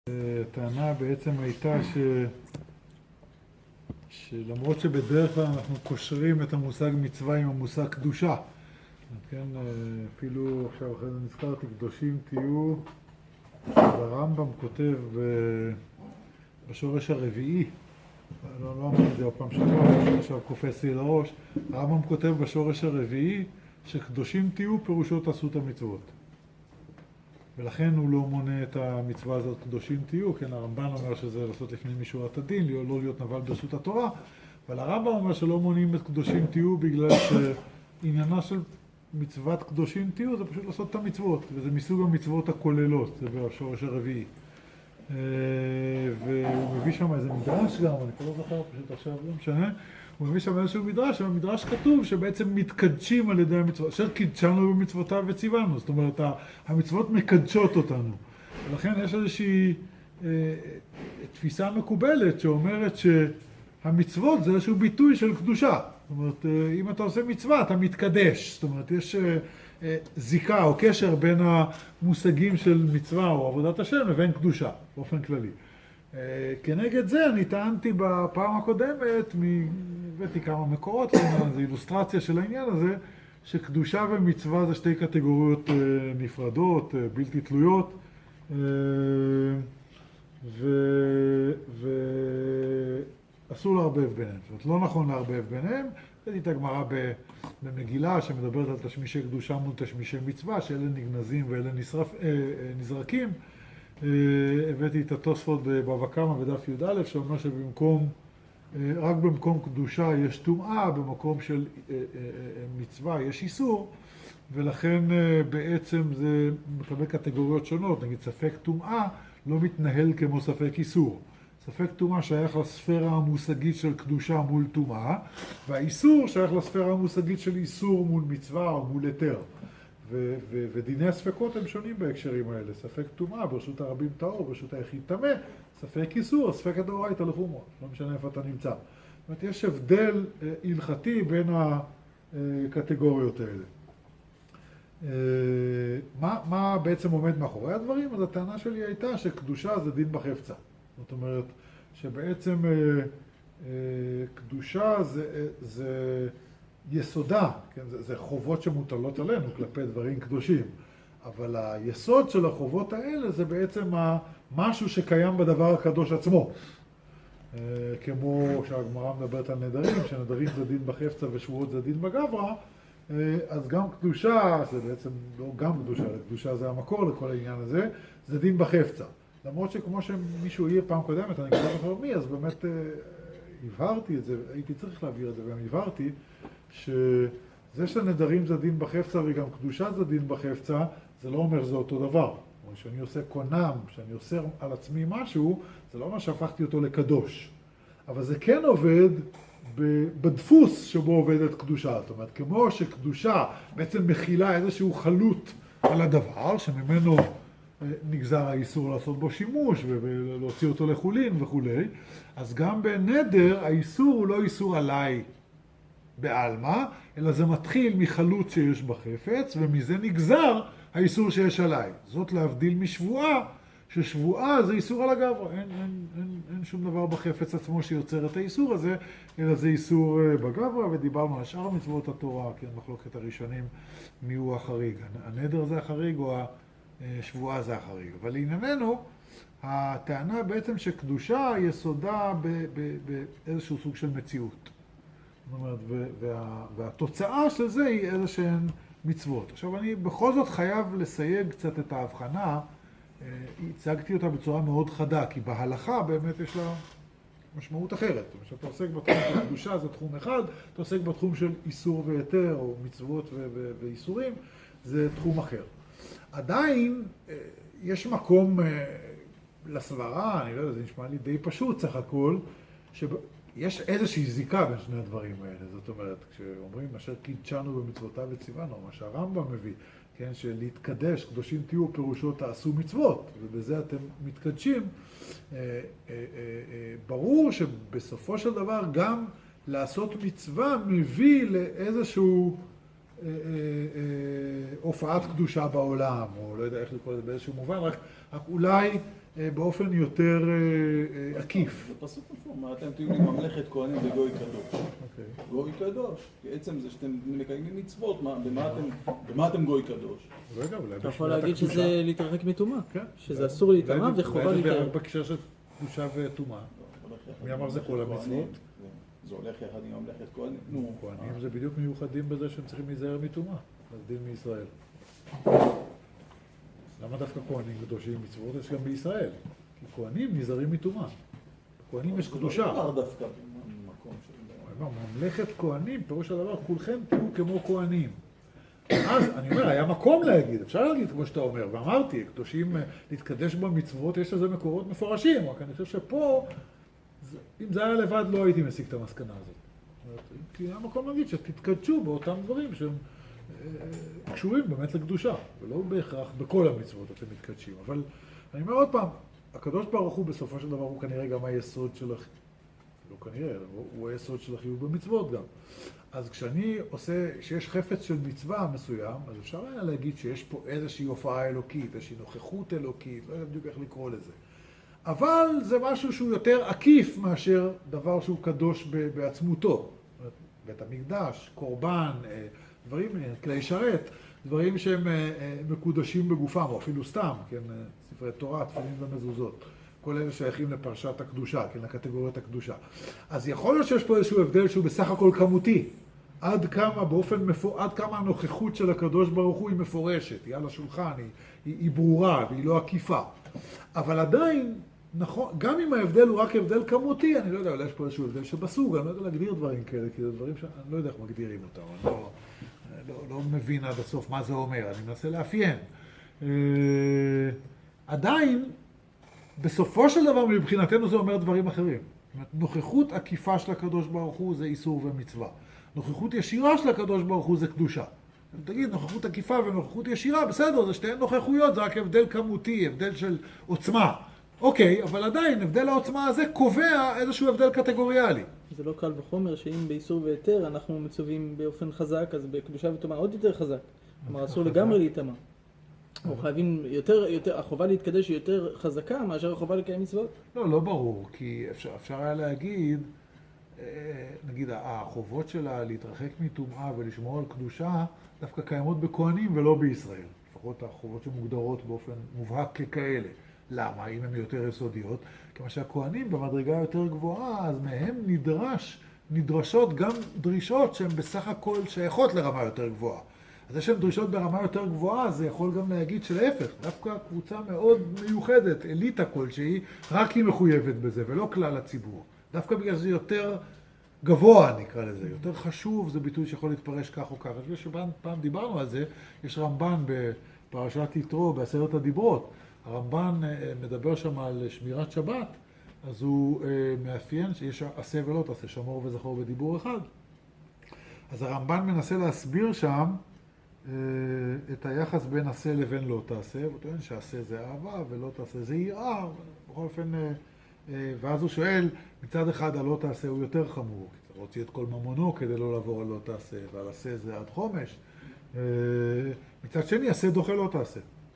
הטענה בעצם הייתה שלמרות שבדרך כלל אנחנו קושרים את המושג מצווה עם המושג קדושה. כן, אפילו עכשיו אחרי זה נזכרתי, קדושים תהיו, הרמב"ם כותב בשורש הרביעי, לא אמרתי את זה עוד פעם שבוע, עכשיו קופץ לי לראש, הרמב"ם כותב בשורש הרביעי שקדושים תהיו פירושו תעשו את המצוות. ולכן הוא לא מונה את המצווה הזאת קדושים תהיו, כן, הרמב"ן אומר שזה לעשות לפני משורת הדין, לא להיות נבל ברשות התורה, אבל הרמב"ם אומר שלא מונים את קדושים תהיו בגלל שעניינה של מצוות קדושים תהיו זה פשוט לעשות את המצוות, וזה מסוג המצוות הכוללות, זה בשורש הרביעי. והוא מביא שם איזה מדרש גם, אני כבר לא זוכר פשוט עכשיו, לא משנה, הוא מביא שם איזשהו מדרש, ובמדרש כתוב שבעצם מתקדשים על ידי המצוות, אשר קידשנו במצוותיו וציוונו, זאת אומרת, המצוות מקדשות אותנו. ולכן יש איזושהי תפיסה מקובלת שאומרת שהמצוות זה איזשהו ביטוי של קדושה. זאת אומרת, אם אתה עושה מצווה, אתה מתקדש. זאת אומרת, יש זיקה או קשר בין המושגים של מצווה או עבודת השם לבין קדושה, באופן כללי. כנגד זה אני טענתי בפעם הקודמת, הבאתי כמה מקורות, זו אילוסטרציה של העניין הזה, שקדושה ומצווה זה שתי קטגוריות נפרדות, בלתי תלויות, ואסור לערבב ביניהם. זאת אומרת, לא נכון לערבב ביניהם. הבאתי את הגמרא במגילה שמדברת על תשמישי קדושה מול תשמישי מצווה, שאלה נגנזים ואלה נזרקים. הבאתי את התוספות בבבא קמא בדף י"א, שאומר שבמקום, רק במקום קדושה יש טומאה, במקום של מצווה יש איסור, ולכן בעצם זה מקבל קטגוריות שונות. נגיד ספק טומאה לא מתנהל כמו ספק איסור. ספק טומאה שייך לספירה המושגית של קדושה מול טומאה, והאיסור שייך לספירה המושגית של איסור מול מצווה או מול היתר. ודיני הספקות הם שונים בהקשרים האלה. ספק טומאה ברשות הרבים טהור, ברשות היחיד טמא, ספק איסור, ספק הדאורייתא לחומרא. לא משנה איפה אתה נמצא. זאת אומרת, יש הבדל הלכתי בין הקטגוריות האלה. מה בעצם עומד מאחורי הדברים? אז הטענה שלי הייתה שקדושה זה דין בחפצה. זאת אומרת, שבעצם קדושה זה יסודה, כן? זה חובות שמוטלות עלינו כלפי דברים קדושים. אבל היסוד של החובות האלה זה בעצם משהו שקיים בדבר הקדוש עצמו. כמו שהגמרא מדברת על נדרים, שנדרים זה דין בחפצה ושבועות זה דין בגברא, אז גם קדושה, זה בעצם לא גם קדושה, קדושה זה המקור לכל העניין הזה, זה דין בחפצה. למרות שכמו שמישהו יהיה פעם קודמת, אני כבר זוכר מי, אז באמת הבהרתי את זה, הייתי צריך להבהיר את זה, וגם הבהרתי שזה שנדרים זה דין בחפצה וגם קדושה זה דין בחפצה, זה לא אומר שזה אותו דבר. כמו שאני עושה קונם, שאני עושה על עצמי משהו, זה לא אומר שהפכתי אותו לקדוש. אבל זה כן עובד בדפוס שבו עובדת קדושה. זאת אומרת, כמו שקדושה בעצם מכילה איזשהו חלות על הדבר, שממנו נגזר האיסור לעשות בו שימוש ולהוציא אותו לחולין וכו'. אז גם בנדר האיסור הוא לא איסור עליי בעלמא, אלא זה מתחיל מחלות שיש בחפץ, ומזה נגזר האיסור שיש עליי. זאת להבדיל משבועה, ששבועה זה איסור על הגברא. אין שום דבר בחפץ עצמו שיוצר את האיסור הזה, אלא זה איסור בגברא, ודיברנו על שאר מצוות התורה, כן, מחלוקת הראשונים, מי הוא החריג. הנדר זה החריג או שבועה זה החריג. אבל לענייננו, הטענה בעצם שקדושה יסודה באיזשהו סוג של מציאות. זאת אומרת, והתוצאה של זה היא איזשהן מצוות. עכשיו, אני בכל זאת חייב לסייג קצת את ההבחנה, הצגתי אותה בצורה מאוד חדה, כי בהלכה באמת יש לה משמעות אחרת. כשאתה עוסק בתחום של קדושה זה תחום אחד, אתה עוסק בתחום של איסור ויתר, או מצוות ואיסורים, זה תחום אחר. עדיין יש מקום לסברה, אני לא יודע, זה נשמע לי די פשוט סך הכל, שיש איזושהי זיקה בין שני הדברים האלה. זאת אומרת, כשאומרים אשר קידשנו במצוותיו וציוונו, מה שהרמב"ם מביא, כן, שלהתקדש, קדושים תהיו פירושו תעשו מצוות, ובזה אתם מתקדשים, ברור שבסופו של דבר גם לעשות מצווה מביא לאיזשהו הופעת קדושה בעולם, או לא יודע איך לקרוא את זה באיזשהו מובן, רק אולי באופן יותר עקיף. זה פסוק מפורש, מה אתם תהיו לי ממלכת כהנים וגוי קדוש. גוי קדוש, בעצם זה שאתם מקיימים מצוות, במה אתם גוי קדוש? רגע, אולי אתה יכול להגיד שזה להתרחק מטומאה, כן. שזה אסור להיטמא וחובה להתרחק. להתרחק. בקשר של קדושה וטומאה. מי אמר זה כל המצוות? זה הולך יחד עם ממלכת כהנים. כהנים זה בדיוק מיוחדים בזה שהם צריכים להיזהר מטומאה, להבדיל מישראל. למה דווקא כהנים קדושים מצוות? יש גם בישראל. כי כהנים נזהרים מטומאה. כהנים יש קדושה. זה לא דווקא במקום של... ממלכת כהנים, פירוש הדבר, כולכם תהיו כמו כהנים. אז אני אומר, היה מקום להגיד, אפשר להגיד כמו שאתה אומר, ואמרתי, קדושים להתקדש במצוות, יש לזה מקורות מפורשים, רק אני חושב שפה, אם זה היה לבד, לא הייתי מסיק את המסקנה הזאת. כי היה מקום להגיד שתתקדשו באותם דברים שהם קשורים באמת לקדושה, ולא בהכרח בכל המצוות אתם מתקדשים. אבל אני אומר עוד פעם, הקדוש ברוך הוא בסופו של דבר הוא כנראה גם היסוד של לא כנראה, הוא היסוד של החיוב במצוות גם. אז כשאני עושה, שיש חפץ של מצווה מסוים, אז אפשר היה להגיד שיש פה איזושהי הופעה אלוקית, איזושהי נוכחות אלוקית, לא יודע בדיוק איך לקרוא לזה. אבל זה משהו שהוא יותר עקיף מאשר דבר שהוא קדוש בעצמותו. בית המקדש, קורבן, דברים, כלי שרת, דברים שהם מקודשים בגופם, או אפילו סתם, כן, ספרי תורה, תפילין ומזוזות. כל אלה שייכים לפרשת הקדושה, כן, לקטגוריית הקדושה. אז יכול להיות שיש פה איזשהו הבדל שהוא בסך הכל כמותי. עד כמה הנוכחות של הקדוש ברוך הוא היא מפורשת, היא על השולחן, היא ברורה והיא לא עקיפה. אבל עדיין, נכון, גם אם ההבדל הוא רק הבדל כמותי, אני לא יודע, אולי יש פה איזשהו הבדל שבסוג, אני לא יודע להגדיר דברים כאלה, כי זה דברים שאני לא יודע איך מגדירים אותם, אני לא מבין עד הסוף מה זה אומר, אני מנסה לאפיין. עדיין, בסופו של דבר מבחינתנו זה אומר דברים אחרים. זאת אומרת, נוכחות עקיפה של הקדוש ברוך הוא זה איסור ומצווה. נוכחות ישירה של הקדוש ברוך הוא זה קדושה. תגיד, נוכחות עקיפה ונוכחות ישירה, בסדר, זה שתיהן נוכחויות, זה רק הבדל כמותי, הבדל של עוצמה. אוקיי, אבל עדיין, הבדל העוצמה הזה קובע איזשהו הבדל קטגוריאלי. זה לא קל וחומר שאם באיסור והיתר אנחנו מצווים באופן חזק, אז בקדושה וטומאה עוד יותר חזק. כלומר, אסור לגמרי להיטמא. או חייבים יותר, החובה להתקדש היא יותר חזקה מאשר החובה לקיים מצוות? לא ברור, כי אפשר היה להגיד, נגיד, החובות שלה להתרחק מטומאה ולשמור על קדושה, דווקא קיימות בכהנים ולא בישראל. לפחות החובות שמוגדרות באופן מובהק ככאלה. למה? אם הן יותר יסודיות. כמה שהכהנים במדרגה יותר גבוהה, אז מהם נדרשות גם דרישות שהן בסך הכל שייכות לרמה יותר גבוהה. אז יש שהן דרישות ברמה יותר גבוהה, זה יכול גם להגיד שלהפך, דווקא קבוצה מאוד מיוחדת, אליטה כלשהי, רק היא מחויבת בזה, ולא כלל הציבור. דווקא בגלל שזה יותר גבוה, נקרא לזה, יותר חשוב, זה ביטוי שיכול להתפרש כך או כך. אני חושב שפעם דיברנו על זה, יש רמב"ן בפרשת יתרו, בעשרת הדיברות. הרמב"ן מדבר שם על שמירת שבת, אז הוא מאפיין שיש עשה ולא תעשה, שמור וזכור בדיבור אחד. אז הרמב"ן מנסה להסביר שם את היחס בין עשה לבין לא תעשה, הוא טוען שעשה זה אהבה ולא תעשה זה יראה, בכל אופן, ואז הוא שואל, מצד אחד הלא תעשה הוא יותר חמור, כי צריך להוציא את כל ממונו כדי לא לעבור על לא תעשה, ועל עשה זה עד חומש. מצד שני, עשה דוחה לא תעשה.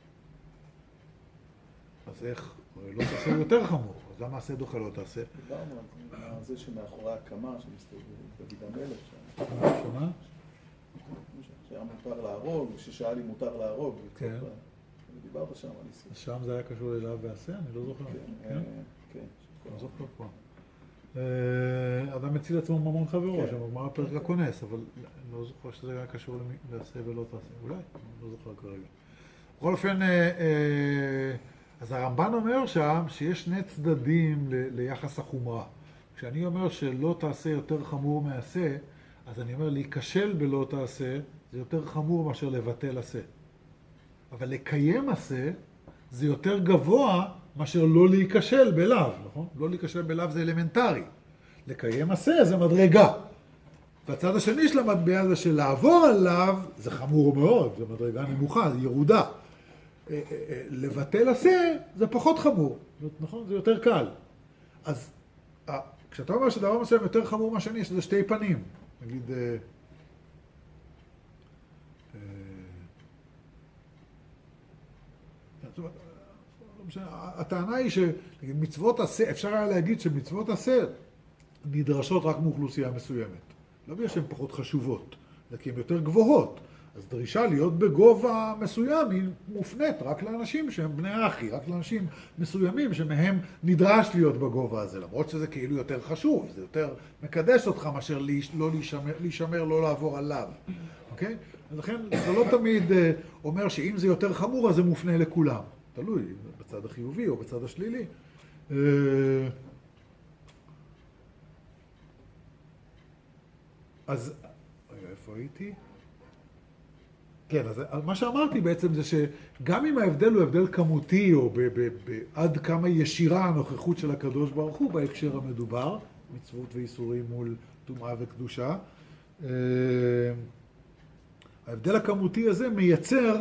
אז איך? לא תעשה הוא יותר חמור, אז למה עשה דוחה לא תעשה? דיברנו על זה שמאחורי הקמה, שמסתובב דוד המלך שם. שמה? שהיה מותר להרוג, ששאל אם מותר להרוג. כן. דיברת שם על איסור. אז שם זה היה קשור אליו ועשה? אני לא זוכר. כן. לא זוכר פה. אדם מציל עצמו ממון חברו, שם אמר הפרק הכונס, אבל לא זוכר שזה היה קשור לעשה ולא תעשה. אולי, לא זוכר כרגע. בכל אופן, אז הרמב"ן אומר שם שיש שני צדדים ליחס החומרה. כשאני אומר שלא תעשה יותר חמור מעשה, אז אני אומר להיכשל בלא תעשה זה יותר חמור מאשר לבטל עשה. אבל לקיים עשה זה יותר גבוה מאשר לא להיכשל בלאו, נכון? לא להיכשל בלאו זה אלמנטרי. לקיים עשה זה מדרגה. והצד השני של המטבע זה שלעבור עליו זה חמור מאוד, זה מדרגה נמוכה, זה ירודה. לבטל עשה זה פחות חמור, נכון? זה יותר קל. אז כשאתה אומר שדבר מסוים יותר חמור מהשני, יש לזה שתי פנים. נגיד, הטענה היא שמצוות עשה, אפשר היה להגיד שמצוות עשה נדרשות רק מאוכלוסייה מסוימת. לא בגלל שהן פחות חשובות, אלא כי הן יותר גבוהות. אז דרישה להיות בגובה מסוים היא מופנית רק לאנשים שהם בני אחי, רק לאנשים מסוימים שמהם נדרש להיות בגובה הזה, למרות שזה כאילו יותר חשוב, זה יותר מקדש אותך מאשר לא להישמר, לא לעבור עליו. אוקיי? ולכן זה לא תמיד אומר שאם זה יותר חמור אז זה מופנה לכולם. תלוי בצד החיובי או בצד השלילי. אז, רגע, איפה הייתי? כן, אז מה שאמרתי בעצם זה שגם אם ההבדל הוא הבדל כמותי, או עד כמה ישירה הנוכחות של הקדוש ברוך הוא בהקשר המדובר, מצוות ואיסורים מול טומאה וקדושה, ההבדל הכמותי הזה מייצר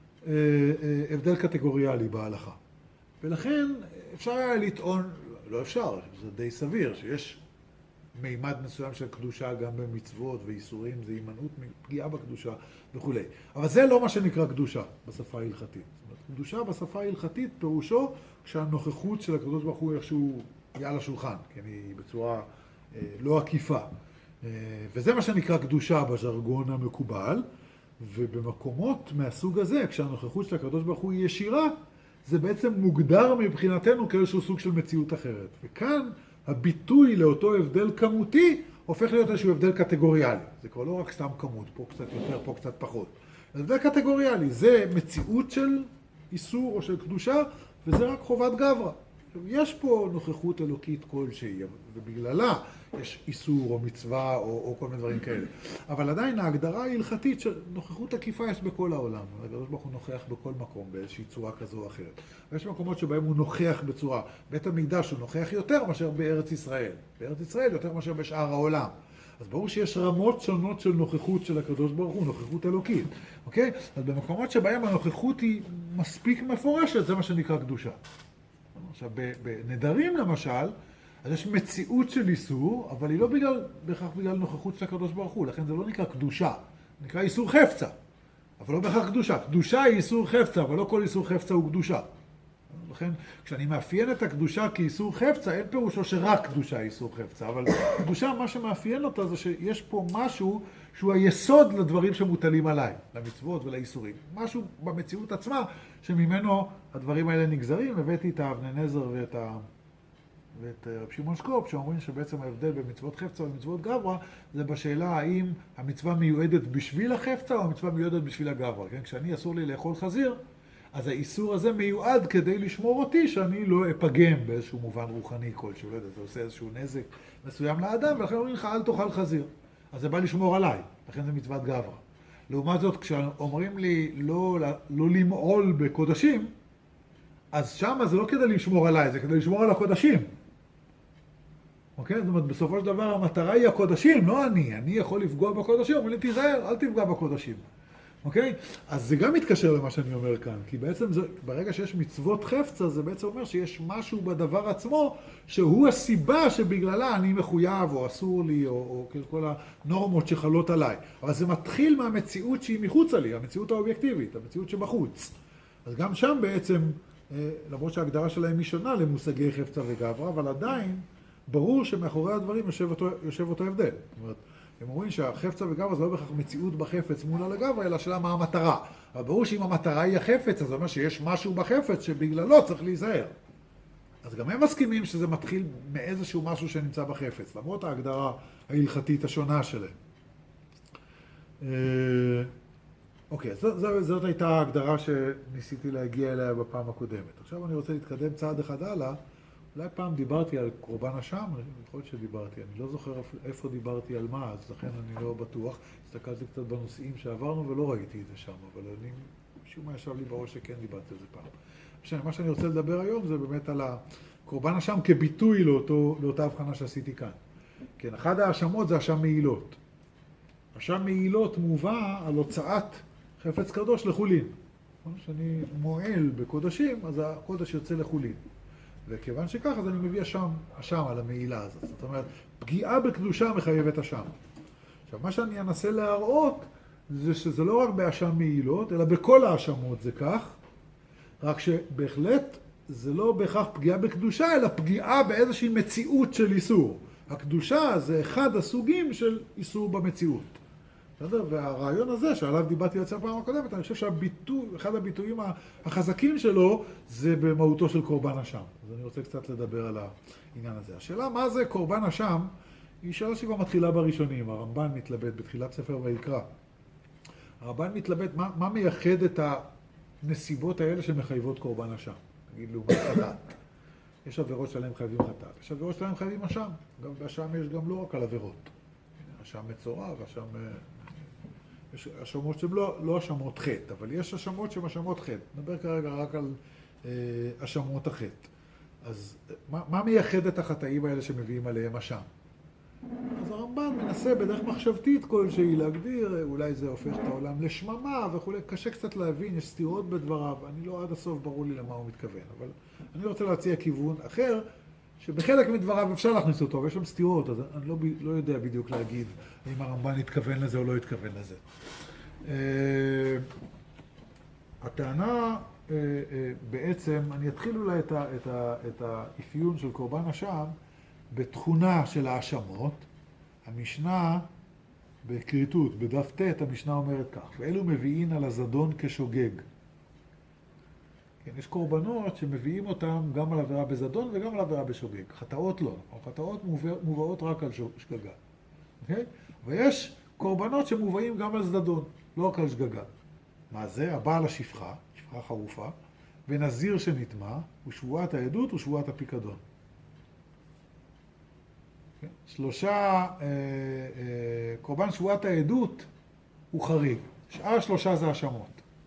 הבדל קטגוריאלי בהלכה. ולכן אפשר היה לטעון, לא אפשר, זה די סביר, שיש מימד מסוים של קדושה גם במצוות ואיסורים, זה הימנעות מפגיעה בקדושה וכו'. אבל זה לא מה שנקרא קדושה בשפה ההלכתית. זאת אומרת, קדושה בשפה ההלכתית פירושו כשהנוכחות של הקדוש ברוך הוא איכשהו היא על השולחן, כן, היא בצורה לא עקיפה. וזה מה שנקרא קדושה בז'רגון המקובל, ובמקומות מהסוג הזה, כשהנוכחות של הקדוש ברוך הוא היא ישירה, זה בעצם מוגדר מבחינתנו כאיזשהו סוג של מציאות אחרת. וכאן הביטוי לאותו הבדל כמותי הופך להיות איזשהו הבדל קטגוריאלי. זה כבר לא רק סתם כמות, פה קצת יותר, פה קצת פחות. הבדל קטגוריאלי, זה מציאות של איסור או של קדושה, וזה רק חובת גברא. יש פה נוכחות אלוקית כלשהי, ובגללה יש איסור או מצווה או כל מיני דברים כאלה. אבל עדיין ההגדרה ההלכתית של נוכחות עקיפה יש בכל העולם. הקדוש ברוך הוא נוכח בכל מקום באיזושהי צורה כזו או אחרת. ויש מקומות שבהם הוא נוכח בצורה, בית המקדש הוא נוכח יותר מאשר בארץ ישראל. בארץ ישראל יותר מאשר בשאר העולם. אז ברור שיש רמות שונות של נוכחות של הקדוש ברוך הוא, נוכחות אלוקית. אוקיי? אז במקומות שבהם הנוכחות היא מספיק מפורשת, זה מה שנקרא קדושה. עכשיו, בנדרים למשל, אז יש מציאות של איסור, אבל היא לא בהכרח בגלל נוכחות של הקדוש ברוך הוא, לכן זה לא נקרא קדושה, נקרא איסור חפצה, אבל לא בהכרח קדושה. קדושה היא איסור חפצה, אבל לא כל איסור חפצה הוא קדושה. לכן, כשאני מאפיין את הקדושה כאיסור חפצה, אין פירושו שרק קדושה היא איסור חפצה, אבל קדושה, מה שמאפיין אותה זה שיש פה משהו שהוא היסוד לדברים שמוטלים עליי, למצוות ולאיסורים. משהו במציאות עצמה שממנו הדברים האלה נגזרים. הבאתי את אבני נזר ואת רב שמעון שקופ, שאומרים שבעצם ההבדל במצוות חפצה ומצוות גברא, זה בשאלה האם המצווה מיועדת בשביל החפצה או המצווה מיועדת בשביל הגברא. כן? כשאני אסור לי לאכול חזיר, אז האיסור הזה מיועד כדי לשמור אותי שאני לא אפגם באיזשהו מובן רוחני כלשהו. לא יודע, זה עושה איזשהו נזק מסוים לאדם, ולכן אומרים לך, אל תאכל חזיר. אז זה בא לשמור עליי, לכן זה מצוות גברא. לעומת זאת, כשאומרים לי לא למעול בקודשים, אז שם זה לא כדי לשמור עליי, זה כדי לשמור על הקודשים. אוקיי? זאת אומרת, בסופו של דבר המטרה היא הקודשים, לא אני. אני יכול לפגוע בקודשים, אומרים לי, תיזהר, אל תפגע בקודשים. אוקיי? אז זה גם מתקשר למה שאני אומר כאן, כי בעצם ברגע שיש מצוות חפצה, זה בעצם אומר שיש משהו בדבר עצמו, שהוא הסיבה שבגללה אני מחויב, או אסור לי, או כל הנורמות שחלות עליי. אבל זה מתחיל מהמציאות שהיא מחוצה לי, המציאות האובייקטיבית, המציאות שבחוץ. אז גם שם בעצם, למרות שההגדרה שלהם היא שונה למושגי חפצה וגברא, אבל עדיין ברור שמאחורי הדברים יושב אותו הבדל. זאת אומרת, הם אומרים שהחפצה וגברא זה לא בהכרח מציאות בחפץ מול על הגברא, אלא שאלה מה המטרה. אבל ברור שאם המטרה היא החפץ, אז זה אומר שיש משהו בחפץ שבגללו צריך להיזהר. אז גם הם מסכימים שזה מתחיל מאיזשהו משהו שנמצא בחפץ, למרות ההגדרה ההלכתית השונה שלהם. אוקיי, זאת הייתה ההגדרה שניסיתי להגיע אליה בפעם הקודמת. עכשיו אני רוצה להתקדם צעד אחד הלאה. אולי פעם דיברתי על קורבן אשם, יכול להיות שדיברתי, אני לא זוכר איפה דיברתי על מה, אז לכן אני לא בטוח. הסתכלתי קצת בנושאים שעברנו ולא ראיתי את זה שם, אבל אני, משום מה ישב לי בראש שכן דיברתי על זה פעם. מה שאני רוצה לדבר היום זה באמת על הקורבן אשם כביטוי לאותה הבחנה שעשיתי כאן. כן, אחד האשמות זה אשם מעילות. אשם מעילות מובא על הוצאת חפץ קדוש לחולין. כשאני מועל בקודשים, אז הקודש יוצא לחולין. וכיוון שכך, אז אני מביא אשם על המעילה הזאת. זאת אומרת, פגיעה בקדושה מחייבת אשם. עכשיו, מה שאני אנסה להראות, זה שזה לא רק באשם מעילות, אלא בכל האשמות זה כך, רק שבהחלט זה לא בהכרח פגיעה בקדושה, אלא פגיעה באיזושהי מציאות של איסור. הקדושה זה אחד הסוגים של איסור במציאות. בסדר? והרעיון הזה שעליו דיברתי אצל הפעם הקודמת, אני חושב שאחד הביטויים החזקים שלו זה במהותו של קורבן אשם. אז אני רוצה קצת לדבר על העניין הזה. השאלה מה זה קורבן אשם היא שאלה שכבר מתחילה בראשונים. הרמב"ן מתלבט בתחילת ספר ויקרא. הרמב"ן מתלבט מה מייחד את הנסיבות האלה שמחייבות קורבן אשם. נגיד לעומת חטאת. יש עבירות שלהם חייבים חטאת. יש עבירות שלהם חייבים אשם. גם באשם יש גם לא רק על עבירות. אשם מצורע ואשם... יש אשמות שהן לא אשמות חטא, אבל יש אשמות שהן אשמות חטא. נדבר כרגע רק על אשמות החטא. אז מה מייחד את החטאים האלה שמביאים עליהם אשם? אז הרמב"ן מנסה בדרך מחשבתית כלשהי להגדיר, אולי זה הופך את העולם לשממה וכו'. קשה קצת להבין, יש סתירות בדבריו, אני לא עד הסוף ברור לי למה הוא מתכוון, אבל אני רוצה להציע כיוון אחר, שבחלק מדבריו אפשר להכניס אותו, ויש שם סתירות, אז אני לא יודע בדיוק להגיד אם הרמב"ן התכוון לזה או לא התכוון לזה. הטענה בעצם, אני אתחיל אולי את האפיון של קורבן אשם, בתכונה של האשמות. המשנה בקריטות, בדף ט', המשנה אומרת כך, ואלו מביאים על הזדון כשוגג. כן, יש קורבנות שמביאים אותם גם על עבירה בזדון וגם על עבירה בשוגג. חטאות לא, חטאות מובאות רק על שגגה. אוקיי? ויש קורבנות שמובאים גם על זדון, לא רק על שגגה. מה זה? הבעל השפחה, שפחה חרופה, ונזיר שנטמע, ושבועת העדות ושבועת הפיקדון. שלושה, קורבן שבועת העדות הוא חריג. שאר שלושה זה האשמות.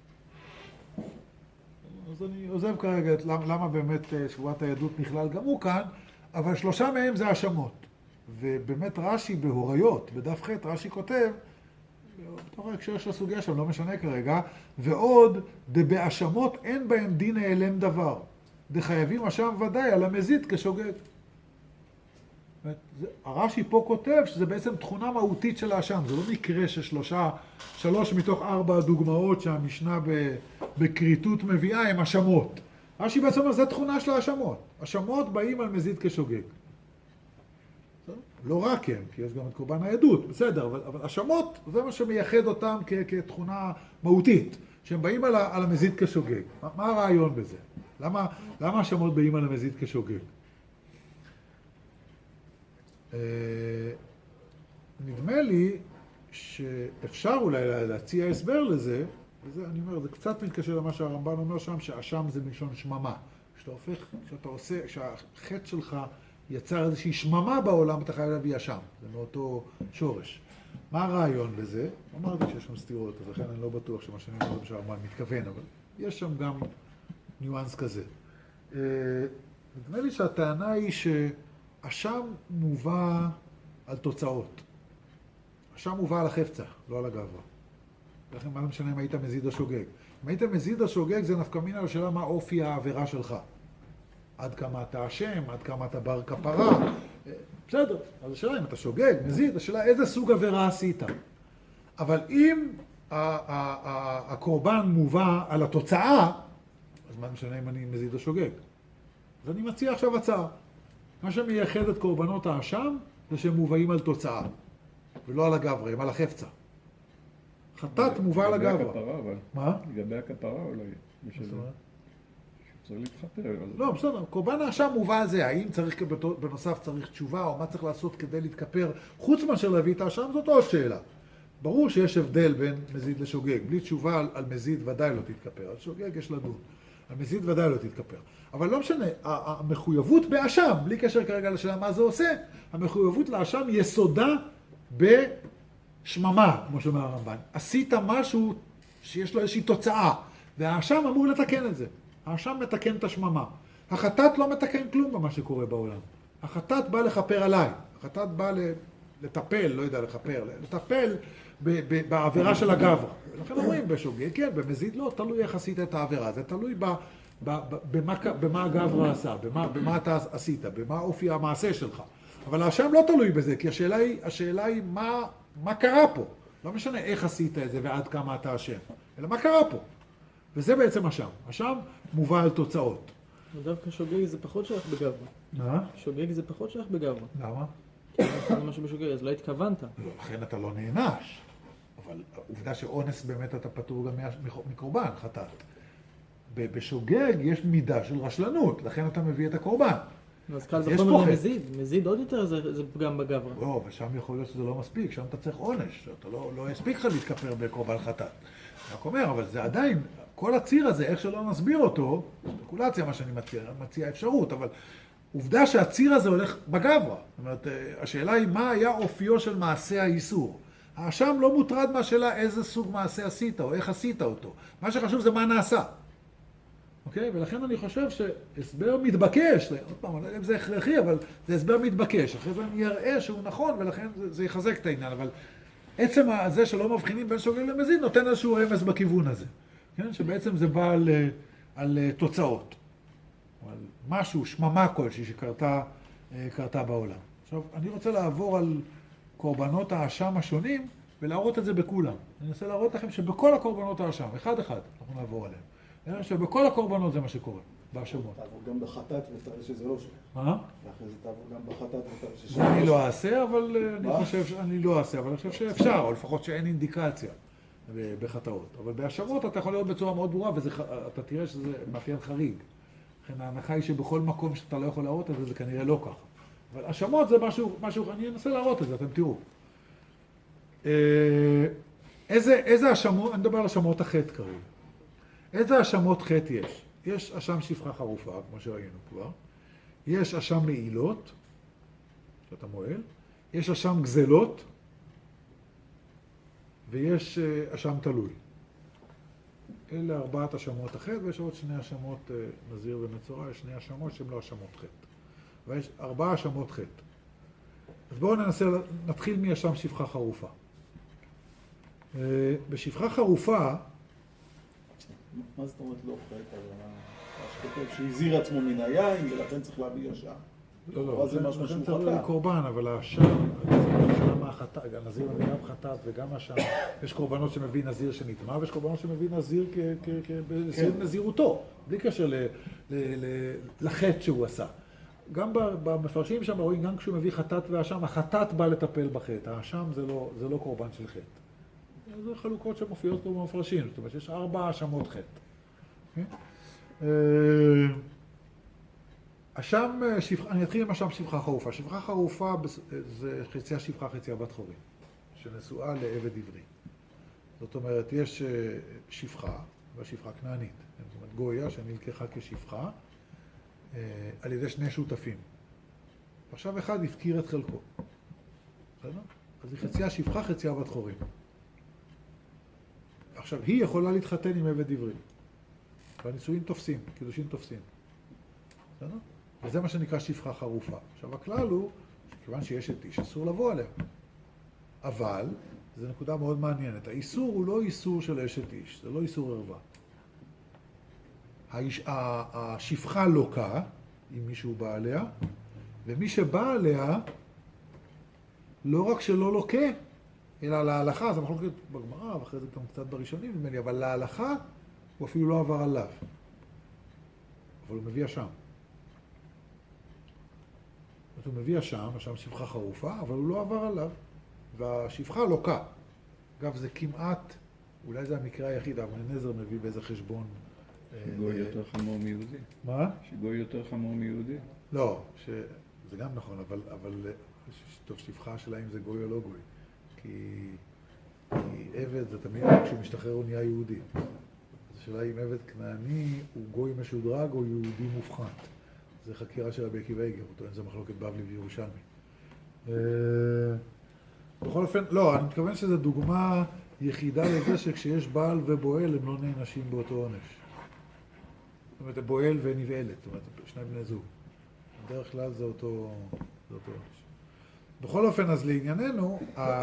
אז אני עוזב כרגע למה באמת שבועת העדות נכלל גם הוא כאן, אבל שלושה מהם זה האשמות. ובאמת רש"י בהוריות, בדף ח' רש"י כותב, בתוך ההקשר של הסוגיה שם, לא משנה כרגע, ועוד דבאשמות אין בהם דין העלם דבר. דחייבים אשם ודאי על המזיד כשוגג. הרש"י פה כותב שזה בעצם תכונה מהותית של האשם, זה לא מקרה שלוש מתוך 4 דוגמאות שהמשנה בקריטות מביאה הם אשמות. רש"י בעצם אומר, זה תכונה של האשמות. אשמות באים על מזיד כשוגג. לא רק הם, כי יש גם את קורבן העדות, בסדר, אבל אשמות זה מה שמייחד אותם כתכונה מהותית, שהם באים על המזיד כשוגג. מה הרעיון בזה? למה אשמות באים על המזיד כשוגג? נדמה לי שאפשר אולי להציע הסבר לזה, וזה, אני אומר, זה קצת מתקשר למה שהרמב"ן אומר שם, שהאשם זה מלשון שממה. כשהחטא שלך יצר איזושהי שממה בעולם, אתה חייב להביא אשם. זה מאותו שורש. מה הרעיון בזה? אמרתי שיש שם סתירות, אז לכן אני לא בטוח שמה שאני אומר שהרמב"ן מתכוון, אבל יש שם גם ניואנס כזה. נדמה לי שהטענה היא אשם מובא על תוצאות. אשם מובא על החפצה, לא על הגברה. לכן מה לא משנה אם היית מזיד או שוגג. אם היית מזיד או שוגג זה נפקא מינה לשאלה מה אופי העבירה שלך. עד כמה אתה אשם, עד כמה אתה בר כפרה. בסדר, אז השאלה אם אתה שוגג, מזיד, השאלה איזה סוג עבירה עשית. אבל אם הקורבן מובא על התוצאה, אז מה משנה אם אני מזיד או שוגג. אז אני מציע עכשיו הצעה. מה שמייחד את קורבנות האשם זה שהם מובאים על תוצאה, ולא על הגברה, הם על החפצה. חטאת מובא על הגברה. לגבי הכפרה, אבל... מה? לגבי הכפרה אולי. שצריך להתחפר. לא, בסדר. קורבן האשם מובא על זה. האם צריך, בנוסף צריך תשובה, או מה צריך לעשות כדי להתכפר, חוץ מאשר להביא את האשם, זאת עוד שאלה. ברור שיש הבדל בין מזיד לשוגג. בלי תשובה על מזיד ודאי לא תתכפר. על שוגג יש לדון. על מזיד ודאי לא תתכפר. אבל לא משנה, המחויבות באשם, בלי קשר כרגע לשאלה מה זה עושה, המחויבות לאשם יסודה בשממה, כמו שאומר הרמב"ן. עשית משהו שיש לו איזושהי תוצאה, והאשם אמור לתקן את זה. האשם מתקן את השממה. החטאת לא מתקן כלום במה שקורה בעולם. החטאת בא לכפר עליי. החטאת בא לטפל, לא יודע לכפר, לטפל בעבירה של הגברה. לכן אומרים בשוגג, כן, במזיד לא, תלוי איך עשית את העבירה. זה תלוי במה הגברה עשה, במה אתה עשית, במה אופי המעשה שלך. אבל האשם לא תלוי בזה, כי השאלה היא מה קרה פה. לא משנה איך עשית את זה ועד כמה אתה אשם, אלא מה קרה פה. וזה בעצם אשם. אשם מובא על תוצאות. דווקא שוגג זה פחות שייך בגברה. מה? שוגג זה פחות שייך בגברה. למה? כי זה משהו בשוגג, אז לא התכוונת. לא, לכן אתה לא נענש. אבל העובדה שאונס באמת אתה פטור גם מקורבן, חטאת. בשוגג יש מידה של רשלנות, לכן אתה מביא את הקורבן. אז קל אז יש וחומר פה חטא. למזיד. מזיד עוד יותר זה פגם בגברה. לא, ושם יכול להיות שזה לא מספיק, שם אתה צריך עונש, אתה לא הספיק לך להתכפר בקורבן חטאת. רק אומר, אבל זה עדיין, כל הציר הזה, איך שלא נסביר אותו, ספקולציה מה שאני מציע אפשרות, אבל עובדה שהציר הזה הולך בגברה. זאת אומרת, השאלה היא מה היה אופיו של מעשה האיסור. האשם לא מוטרד מהשאלה איזה סוג מעשה עשית או איך עשית אותו. מה שחשוב זה מה נעשה. אוקיי? ולכן אני חושב שהסבר מתבקש, עוד פעם, אני לא יודע אם זה הכרחי, אבל זה הסבר מתבקש. אחרי זה אני אראה שהוא נכון, ולכן זה יחזק את העניין. אבל עצם הזה שלא מבחינים בין שוגג למזיד, נותן איזשהו רמז בכיוון הזה. כן? שבעצם זה בא על תוצאות. על משהו, שממה כלשהי שקרתה בעולם. עכשיו, אני רוצה לעבור על קורבנות האשם השונים, ולהראות את זה בכולם. אני אנסה להראות לכם שבכל הקורבנות האשם, אחד אחד, אנחנו נעבור עליהם. אני חושב שבכל הקורבנות זה מה שקורה, בהאשמות. תעבור גם בחטאת ותראה שזה לא שם. מה? ואחרי זה תעבור גם בחטאת ותראה שזה זה אני לא אעשה, אבל אני לא אעשה, אבל אני חושב שאפשר, או לפחות שאין אינדיקציה בחטאות. אבל בהאשמות אתה יכול לראות בצורה מאוד ברורה, ואתה תראה שזה מאפיין חריג. לכן ההנחה היא שבכל מקום שאתה לא יכול להראות את זה, זה כנראה לא ככה. אבל האשמות זה משהו, אני אנסה להראות את זה, אתם תראו. איזה האשמות, אני מדבר על האשמות החטא כרגע. איזה האשמות חטא יש? יש אשם שפחה חרופה, כמו שראינו כבר. יש אשם מעילות, שאתה מועל. יש אשם גזלות. ויש אשם תלוי. אלה 4 אשמות החטא, ויש עוד 2 אשמות נזיר ומצורע, יש 2 אשמות שהן לא אשמות חטא. ויש 4 אשמות חטא. אז בואו נתחיל מאשם שפחה חרופה. בשפחה חרופה, מה זאת אומרת לא חטא? שכותב שהזהיר עצמו מן היין ולכן צריך להביא ישר. לא, זה משהו שהוא תלוי חטא. קורבן, אבל האשם, גם נזיר מביא גם חטאת וגם אשם. יש קורבנות שמביא נזיר שנטמא, ויש קורבנות שמביא נזיר בסיום נזירותו, בלי קשר לחטא שהוא עשה. גם במפרשים שם רואים, גם כשהוא מביא חטאת והאשם, החטאת בא לטפל בחטא, האשם זה לא קורבן של חטא. זה חלוקות שמופיעות פה במפרשים, זאת אומרת, יש 4 אשמות חטא. אני אתחיל עם אשם שפחה חרופה. שפחה חרופה זה חציה שפחה, חציה בת חורים, שנשואה לעבד עברי. זאת אומרת, יש שפחה, והשפחה כנענית. זאת אומרת, גויה שנלקחה כשפחה, על ידי 2 שותפים. עכשיו אחד הפקיר את חלקו. בסדר? אז היא חציה שפחה, חציה בת חורים. עכשיו, היא יכולה להתחתן עם עבד עברי. והנישואים תופסים, קידושים תופסים. בסדר? וזה מה שנקרא שפחה חרופה. עכשיו, הכלל הוא, שכיוון שיש את איש, אסור לבוא עליה. אבל, זו נקודה מאוד מעניינת. האיסור הוא לא איסור של אשת איש, זה לא איסור ערווה. השפחה לוקה, אם מישהו בא עליה, ומי שבא עליה, לא רק שלא לוקה, אלא להלכה, זה מחלוקת בגמרא, ואחרי זה גם קצת בראשונים ממני, אבל להלכה הוא אפילו לא עבר עליו. אבל הוא מביא אשם. אז הוא מביא אשם שפחה חרופה, אבל הוא לא עבר עליו, והשפחה לוקה. אגב, זה כמעט, אולי זה המקרה היחיד, אבל נזר מביא באיזה חשבון. שגוי יותר חמור מיהודי. מה? שגוי יותר חמור מיהודי. לא, זה גם נכון, אבל טוב, שפחה שלה אם זה גוי או לא גוי. כי עבד זה תמיד כשהוא משתחרר הוא נהיה יהודי. אז השאלה אם עבד כנעני הוא גוי משודרג או יהודי מובחן. זה חקירה של רבי עקיבא איגר, הוא טוען זה מחלוקת בבלי וירושלמי. בכל אופן, לא, אני מתכוון שזו דוגמה יחידה לזה שכשיש בעל ובועל הם לא נענשים באותו עונש. זאת אומרת, בועל ונבעלת, זאת אומרת, 2 בני זוג. בדרך כלל זה אותו עונש. בכל אופן, אז לענייננו,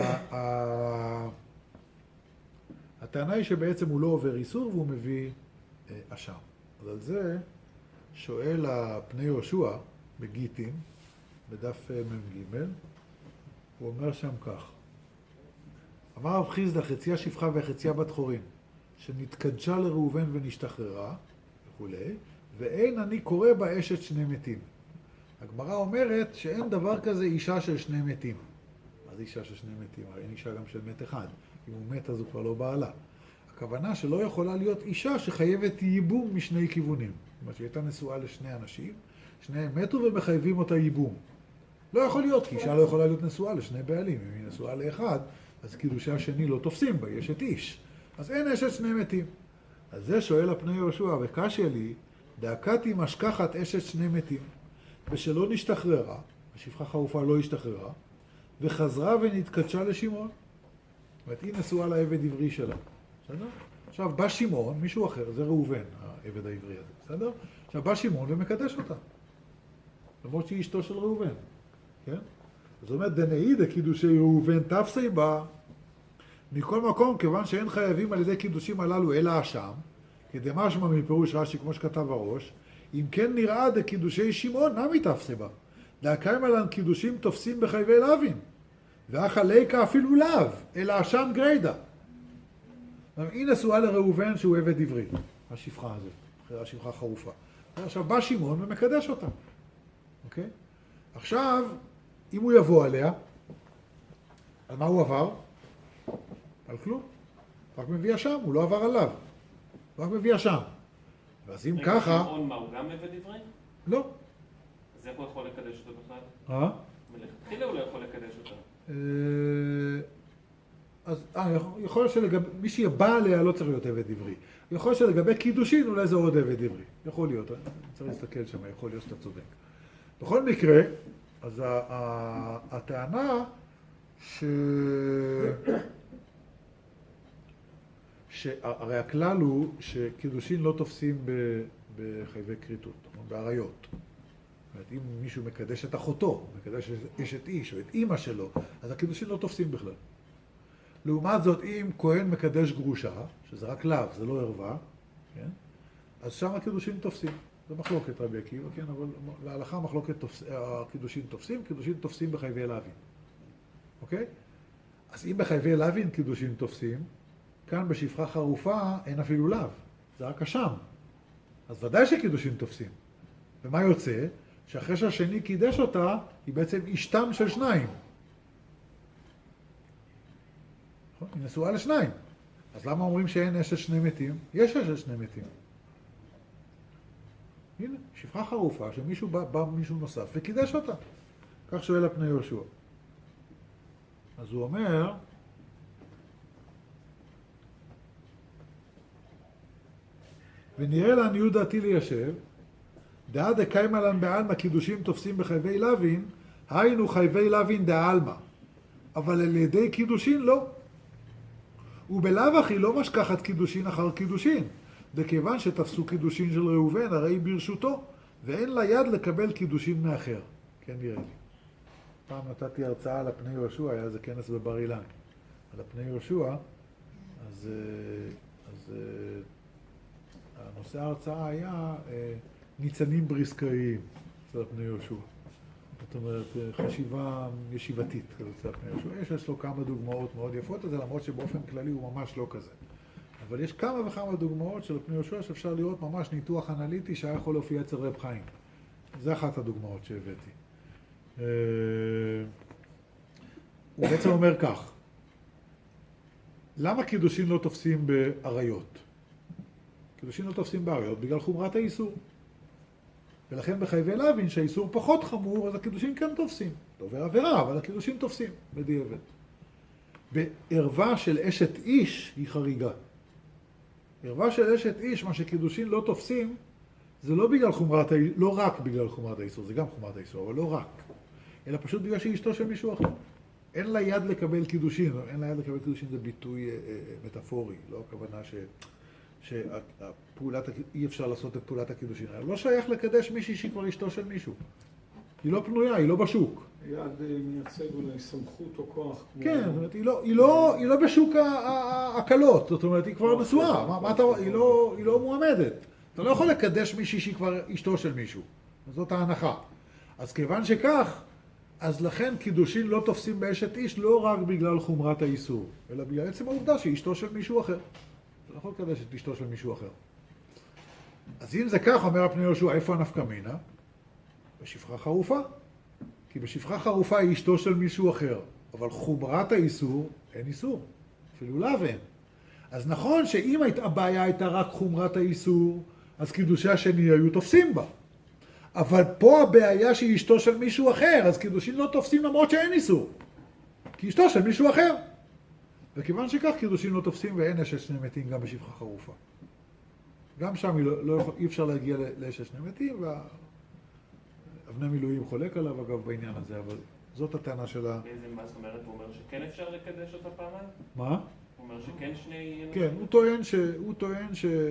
הטענה היא שבעצם הוא לא עובר איסור והוא מביא אשם. אז על זה שואל הפני יהושע בגיטין, בדף מ"ג, הוא אומר שם כך: אמר רב חיסדא, חציה שפחה וחציה בת חורין, שנתקדשה לראובן ונשתחררה, וכו', ואין אני קורא בה אשת שני מתים. הגמרא אומרת שאין דבר כזה אישה של שני מתים. מה זה אישה של שני מתים? הרי אין אישה גם של מת אחד. אם הוא מת אז הוא כבר לא בעלה. הכוונה שלא יכולה להיות אישה שחייבת ייבום משני כיוונים. זאת אומרת שהיא הייתה נשואה לשני אנשים, שניהם מתו ומחייבים אותה ייבום. לא יכול להיות, כי אישה לא יכולה להיות נשואה לשני בעלים. אם היא נשואה לאחד, אז קידושי השני לא תופסים בה, יש את איש. אז אין אשת שני מתים. אז זה שואל הפני יהושע, וקשיא לי, דאקתי משכחת אשת שני מתים, ושלא נשתחררה, השפחה חרופה לא השתחררה, וחזרה ונתקדשה לשמעון. זאת אומרת, היא נשואה לעבד עברי שלה. בסדר? עכשיו, בא שמעון, מישהו אחר, זה ראובן, העבד העברי הזה, בסדר? עכשיו, בא שמעון ומקדש אותה. למרות שהיא אשתו של ראובן, כן? זאת אומרת, דנאידה קידושי ראובן תפסי בה, מכל מקום, כיוון שאין חייבים על ידי קידושים הללו אלא אשם, כדמשמע מפירוש רש"י, כמו שכתב הראש, אם כן נראה דקידושי שמעון, נמי תפסי בה. דאקיימה לן קידושים תופסים בחייבי לוין, ואחא ליקה אפילו לאו, אלא אשם גריידה. היא נשואה לראובן שהוא עבד עברי, השפחה הזאת, אחרי השפחה חרופה. עכשיו בא שמעון ומקדש אותה. אוקיי? עכשיו, אם הוא יבוא עליה, על מה הוא עבר? על כלום. רק מביא אשם, הוא לא עבר עליו. רק מביא אשם. ואז אם ככה... שמעון מה, הוא גם עבד עברי? לא. אז איך הוא יכול לקדש אותו בכלל? מלכתחילה הוא לא יכול לקדש אותה. אז יכול להיות שלגבי... מי שבא עליה לא צריך להיות עבד עברי. יכול להיות שלגבי קידושין אולי זה עוד עבד עברי. יכול להיות, אני צריך להסתכל שם, יכול להיות שאתה צודק. בכל מקרה, אז הטענה שהרי הכלל הוא שקידושין לא תופסים בחייבי כריתות, בעריות. זאת אומרת, אם מישהו מקדש את אחותו, מקדש אשת איש או את אמא שלו, אז הקידושין לא תופסים בכלל. לעומת זאת, אם כהן מקדש גרושה, שזה רק לאו, זה לא ערווה, כן? אז שם הקידושין תופסים. זה מחלוקת רבי עקיבא, כן? אבל להלכה מחלוקת הקידושין תופסים, קידושין תופסים בחייבי לוין. אוקיי? אז אם בחייבי לוין קידושין תופסים, כאן בשפחה חרופה אין אפילו לאו, זה רק אשם. אז ודאי שקידושין תופסים. ומה יוצא? שאחרי שהשני קידש אותה, היא בעצם אשתם של שניים. היא נשואה לשניים. אז למה אומרים שאין אשת שני מתים? יש אשת שני מתים. הנה, שפחה חרופה, שמישהו בא מישהו נוסף וקידש אותה. כך שואל הפני יהושע. אז הוא אומר, ונראה לעניות דעתי ליישב, דעה דקיימה לן בעלמא קידושים תופסים בחייבי לוין, היינו חייבי לוין דעלמא, אבל על ידי קידושין לא. ובלאו הכי לא משכחת קידושין אחר קידושין, וכיוון שתפסו קידושין של ראובן, הרי היא ברשותו, ואין לה יד לקבל קידושין מאחר. כן נראה לי. פעם נתתי הרצאה על הפני יהושע, היה איזה כנס בבר אילן. על הפני יהושע, אז הנושא ההרצאה היה ניצנים בריסקאיים אצל הפני יהושע. זאת אומרת, חשיבה ישיבתית אצל הפני יהושע. יש לו כמה דוגמאות מאוד יפות לזה, למרות שבאופן כללי הוא ממש לא כזה. אבל יש כמה וכמה דוגמאות של הפני יהושע שאפשר לראות ממש ניתוח אנליטי שהיה יכול להופיע אצל רב חיים. זה אחת הדוגמאות שהבאתי. הוא בעצם אומר כך, למה קידושין לא תופסים בעריות? קידושין לא תופסים בעריות בגלל חומרת האיסור. ולכן בחייבי לוין שהאיסור פחות חמור, אז הקידושין כן תופסים. לא עובר עבירה, אבל הקידושין תופסים בדיעבד. בערווה של אשת איש היא חריגה. ערווה של אשת איש, מה שקידושין לא תופסים, זה לא בגלל חומרת האיסור, לא רק בגלל חומרת האיסור, זה גם חומרת האיסור, אבל לא רק. אלא פשוט בגלל שהיא אשתו של מישהו אחר. אין לה יד לקבל קידושין, אין לה יד לקבל קידושין זה ביטוי מטאפורי, לא הכוונה אי אפשר לעשות את פעולת הקידושין. לא שייך לקדש מישהי שהיא כבר אשתו של מישהו. היא לא פנויה, היא לא בשוק. יד מייצג אולי סמכות או כוח. כן, זאת אומרת, היא לא בשוק הקלות, זאת אומרת, היא כבר נשואה, היא לא מועמדת. אתה לא יכול לקדש מישהי שהיא כבר אשתו של מישהו. זאת ההנחה. אז כיוון שכך, אז לכן קידושין לא תופסים באשת איש לא רק בגלל חומרת האיסור, אלא בגלל עצם העובדה שהיא אשתו של מישהו אחר. אתה לא יכול לקדש את אשתו של מישהו אחר. אז אם זה כך, אומר הפני יהושע, איפה הנפקא מינה? בשפחה חרופה. כי בשפחה חרופה היא אשתו של מישהו אחר, אבל חומרת האיסור, אין איסור. אפילו לאו אין. אז נכון שאם הבעיה הייתה רק חומרת האיסור, אז קידושי השני היו תופסים בה. אבל פה הבעיה שהיא אשתו של מישהו אחר, אז קידושים לא תופסים למרות שאין איסור. כי אשתו של מישהו אחר. וכיוון שכך קידושים לא תופסים ואין אשת שני מתים גם בשפחה חרופה. גם שם אי אפשר להגיע לאשת שני מתים, ואבני מילואים חולק עליו אגב בעניין הזה, אבל זאת הטענה שלה. באיזה מה זאת אומרת? הוא אומר שכן אפשר לקדש אותה פעמיים? מה? הוא אומר שכן שני... כן, הוא טוען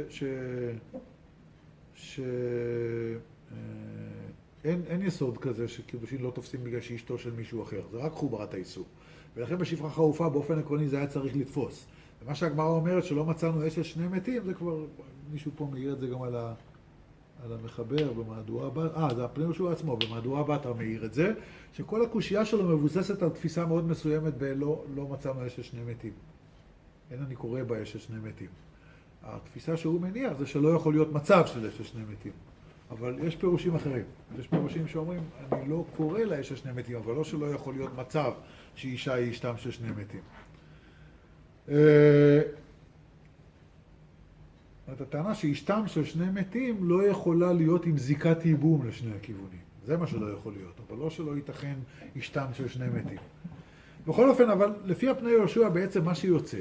אין יסוד כזה שקידושין לא תופסים בגלל שאשתו של מישהו אחר, זה רק חומרת האיסור. ולכן בשפחה חרופה באופן עקרוני זה היה צריך לתפוס. ומה שהגמרא אומרת שלא מצאנו אשת שני מתים, זה כבר, מישהו פה מעיר את זה גם על המחבר במהדורה בת, זה הפני יהושע עצמו, במהדורה בת מעיר את זה, שכל הקושייה שלו מבוססת על תפיסה מאוד מסוימת בלא מצאנו אשת שני מתים. אין אני קורא בה אשת שני מתים. התפיסה שהוא מניח זה שלא יכול להיות מצב של אשת שני מתים. אבל יש פירושים אחרים. יש פירושים שאומרים, אני לא קורא לה אשת שני מתים, אבל לא שלא יכול להיות מצב שאישה היא אשתם של שני מתים. הטענה שאשתם של שני מתים לא יכולה להיות עם זיקת ייבום לשני הכיוונים. זה מה שלא יכול להיות, אבל לא שלא ייתכן אשתם של שני מתים. בכל אופן, אבל לפי הפני יהושע בעצם מה שיוצא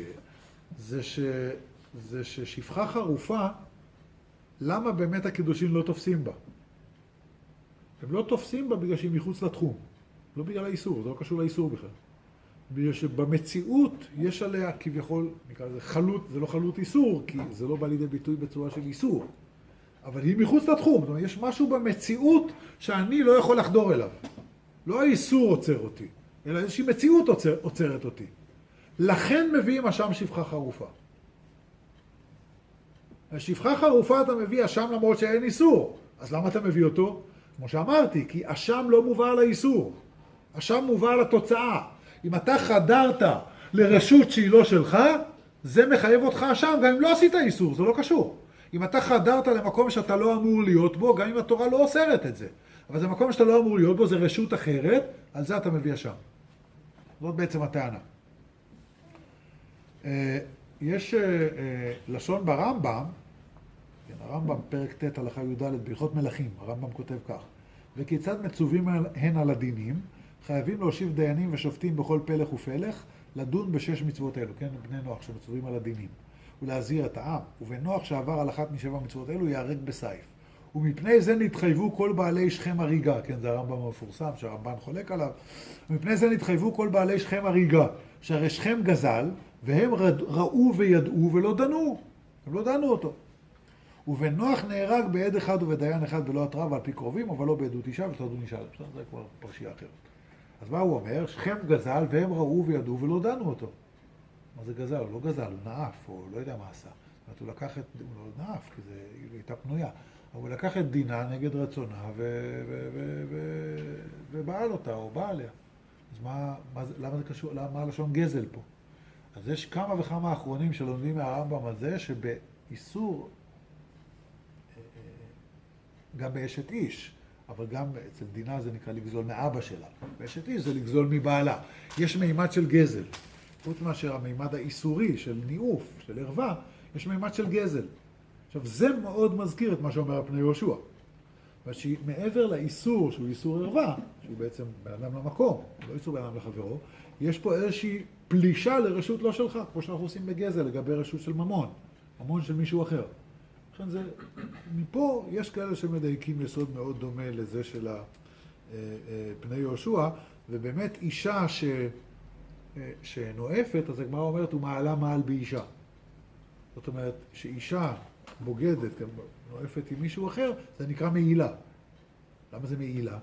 זה ששפחה חרופה, למה באמת הקידושים לא תופסים בה? הם לא תופסים בה בגלל שהיא מחוץ לתחום. לא בגלל האיסור, זה לא קשור לאיסור בכלל. בגלל שבמציאות יש עליה כביכול, נקרא לזה חלות, זה לא חלות איסור, כי זה לא בא לידי ביטוי בצורה של איסור. אבל היא מחוץ לתחום, זאת אומרת, יש משהו במציאות שאני לא יכול לחדור אליו. לא האיסור עוצר אותי, אלא איזושהי מציאות עוצרת אותי. לכן מביאים אשם שפחה חרופה. השפחה חרופה אתה מביא אשם למרות שאין איסור. אז למה אתה מביא אותו? כמו שאמרתי, כי אשם לא מובא לאיסור. אשם מובא לתוצאה. אם אתה חדרת לרשות שהיא לא שלך, זה מחייב אותך אשם, גם אם לא עשית איסור, זה לא קשור. אם אתה חדרת למקום שאתה לא אמור להיות בו, גם אם התורה לא אוסרת את זה. אבל זה מקום שאתה לא אמור להיות בו, זה רשות אחרת, על זה אתה מביא אשם. זאת בעצם הטענה. יש לשון ברמב"ם, הרמב"ם פרק ט' הלכה י"ד בהלכות מלכים, הרמב"ם כותב כך: וכיצד מצווים הן על הדינים, חייבים להושיב דיינים ושופטים בכל פלך ופלך, לדון בשש מצוות אלו, כן, בני נוח שמצווים על הדינים, ולהזהיר את העם, ובנוח שעבר על אחת משבע מצוות אלו יהרג בסייף. ומפני זה נתחייבו כל בעלי שכם הריגה, כן, זה הרמב"ם המפורסם שהרמב"ן חולק עליו, ומפני זה נתחייבו כל בעלי שכם הריגה, שהרי שכם גזל, והם ראו וידעו ולא דנו, הם לא דנו אותו. ובנוח נהרג בעד אחד ובדיין אחד בלא התראה ועל פי קרובים, אבל לא בעדות אישה ותעדו נשאל. זה כבר פרשייה אחרת. אז מה הוא אומר? שכם גזל והם ראו וידעו ולא דנו אותו. מה זה גזל? הוא לא גזל, הוא נאף, או לא יודע מה עשה. זאת אומרת, הוא לקח את, הוא לא נאף, כי זה הייתה פנויה. אבל הוא לקח את דינה נגד רצונה ובעל אותה, או בא עליה. אז למה זה קשור, מה לשון גזל פה? אז יש כמה וכמה אחרונים שלומדים מהרמב"ם על זה שבאיסור, גם באשת איש, אבל גם אצל דינה זה נקרא לגזול מאבא שלה. באשת איש זה לגזול מבעלה. יש מימד של גזל. חוץ מאשר המימד האיסורי של ניאוף, של ערווה, יש מימד של גזל. עכשיו, זה מאוד מזכיר את מה שאומר הפני יהושע. מעבר לאיסור, שהוא איסור ערווה, שהוא בעצם בן אדם למקום, לא איסור בן אדם לחברו, יש פה איזושהי פלישה לרשות לא שלך, כמו שאנחנו עושים בגזל לגבי רשות של ממון, ממון של מישהו אחר. לכן זה, מפה יש כאלה שמדייקים יסוד מאוד דומה לזה של פני יהושע, ובאמת אישה שנואפת, אז הגמרא אומרת, הוא מעלה מעל באישה. זאת אומרת, שאישה בוגדת, נואפת עם מישהו אחר, זה נקרא מעילה. למה זה מעילה?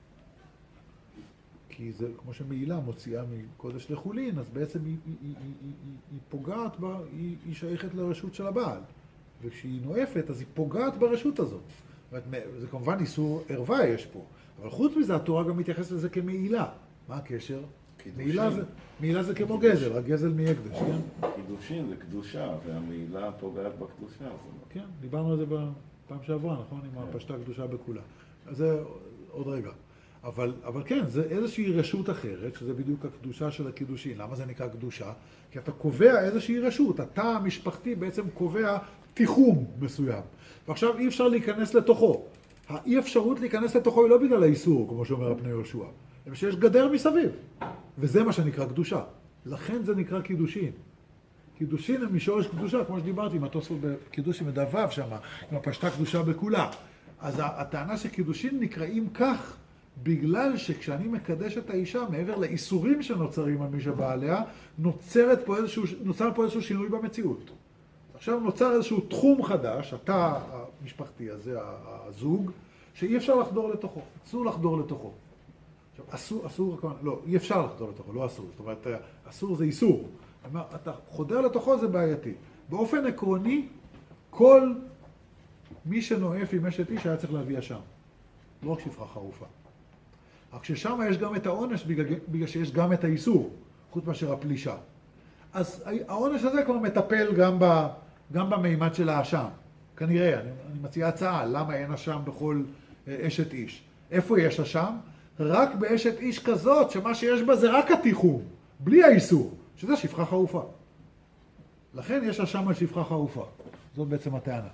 כי זה, כמו שמעילה מוציאה מקודש לחולין, אז בעצם היא פוגעת בה, היא שייכת לרשות של הבעל. וכשהיא נואפת, אז היא פוגעת ברשות הזאת. זה כמובן איסור ערווה יש פה. אבל חוץ מזה, התורה גם מתייחסת לזה כמעילה. מה הקשר? מעילה זה כמו גזל, רק גזל מהקדש, כן? קידושין זה קדושה, והמעילה פוגעת בקדושה. כן, דיברנו על זה פעם שעברה, נכון? עם הפשטה קדושה בכולה. אז זה עוד רגע. אבל כן, זה איזושהי רשות אחרת, שזה בדיוק הקדושה של הקידושין. למה זה נקרא קדושה? כי אתה קובע איזושהי רשות. התא המשפחתי בעצם קובע תיחום מסוים. ועכשיו אי אפשר להיכנס לתוכו. האי אפשרות להיכנס לתוכו היא לא בגלל האיסור, כמו שאומר הפני יהושע. אלא שיש גדר מסביב. וזה מה שנקרא קדושה. לכן זה נקרא קידושין. קידושין הם משורש קדושה, כמו שדיברתי, עם התוספות בקידושין מדבב שם, עם הפשטה קדושה בכולה. אז הטענה שקידושין נקראים כך, בגלל שכשאני מקדש את האישה, מעבר לאיסורים שנוצרים על מי שבא עליה, נוצר פה איזשהו שינוי במציאות. עכשיו נוצר איזשהו תחום חדש, התא המשפחתי הזה, הזוג, שאי אפשר לחדור לתוכו, אסור לחדור לתוכו. עכשיו, אסור, לא, אי אפשר לחדור לתוכו, לא אסור. זאת אומרת, אסור זה איסור. אתה חודר לתוכו זה בעייתי. באופן עקרוני, כל מי שנואף עם אשת איש היה צריך להביא אשם. לא רק שפחה חרופה. רק ששם יש גם את העונש בגלל שיש גם את האיסור, חוץ מאשר הפלישה. אז העונש הזה כבר מטפל גם במימד של האשם. כנראה, אני מציע הצעה, למה אין אשם בכל אשת איש? איפה יש אשם? רק באשת איש כזאת, שמה שיש בה זה רק התיחום, בלי האיסור, שזה שפחה חרופה. לכן יש אשם על שפחה חרופה. זאת בעצם הטענה.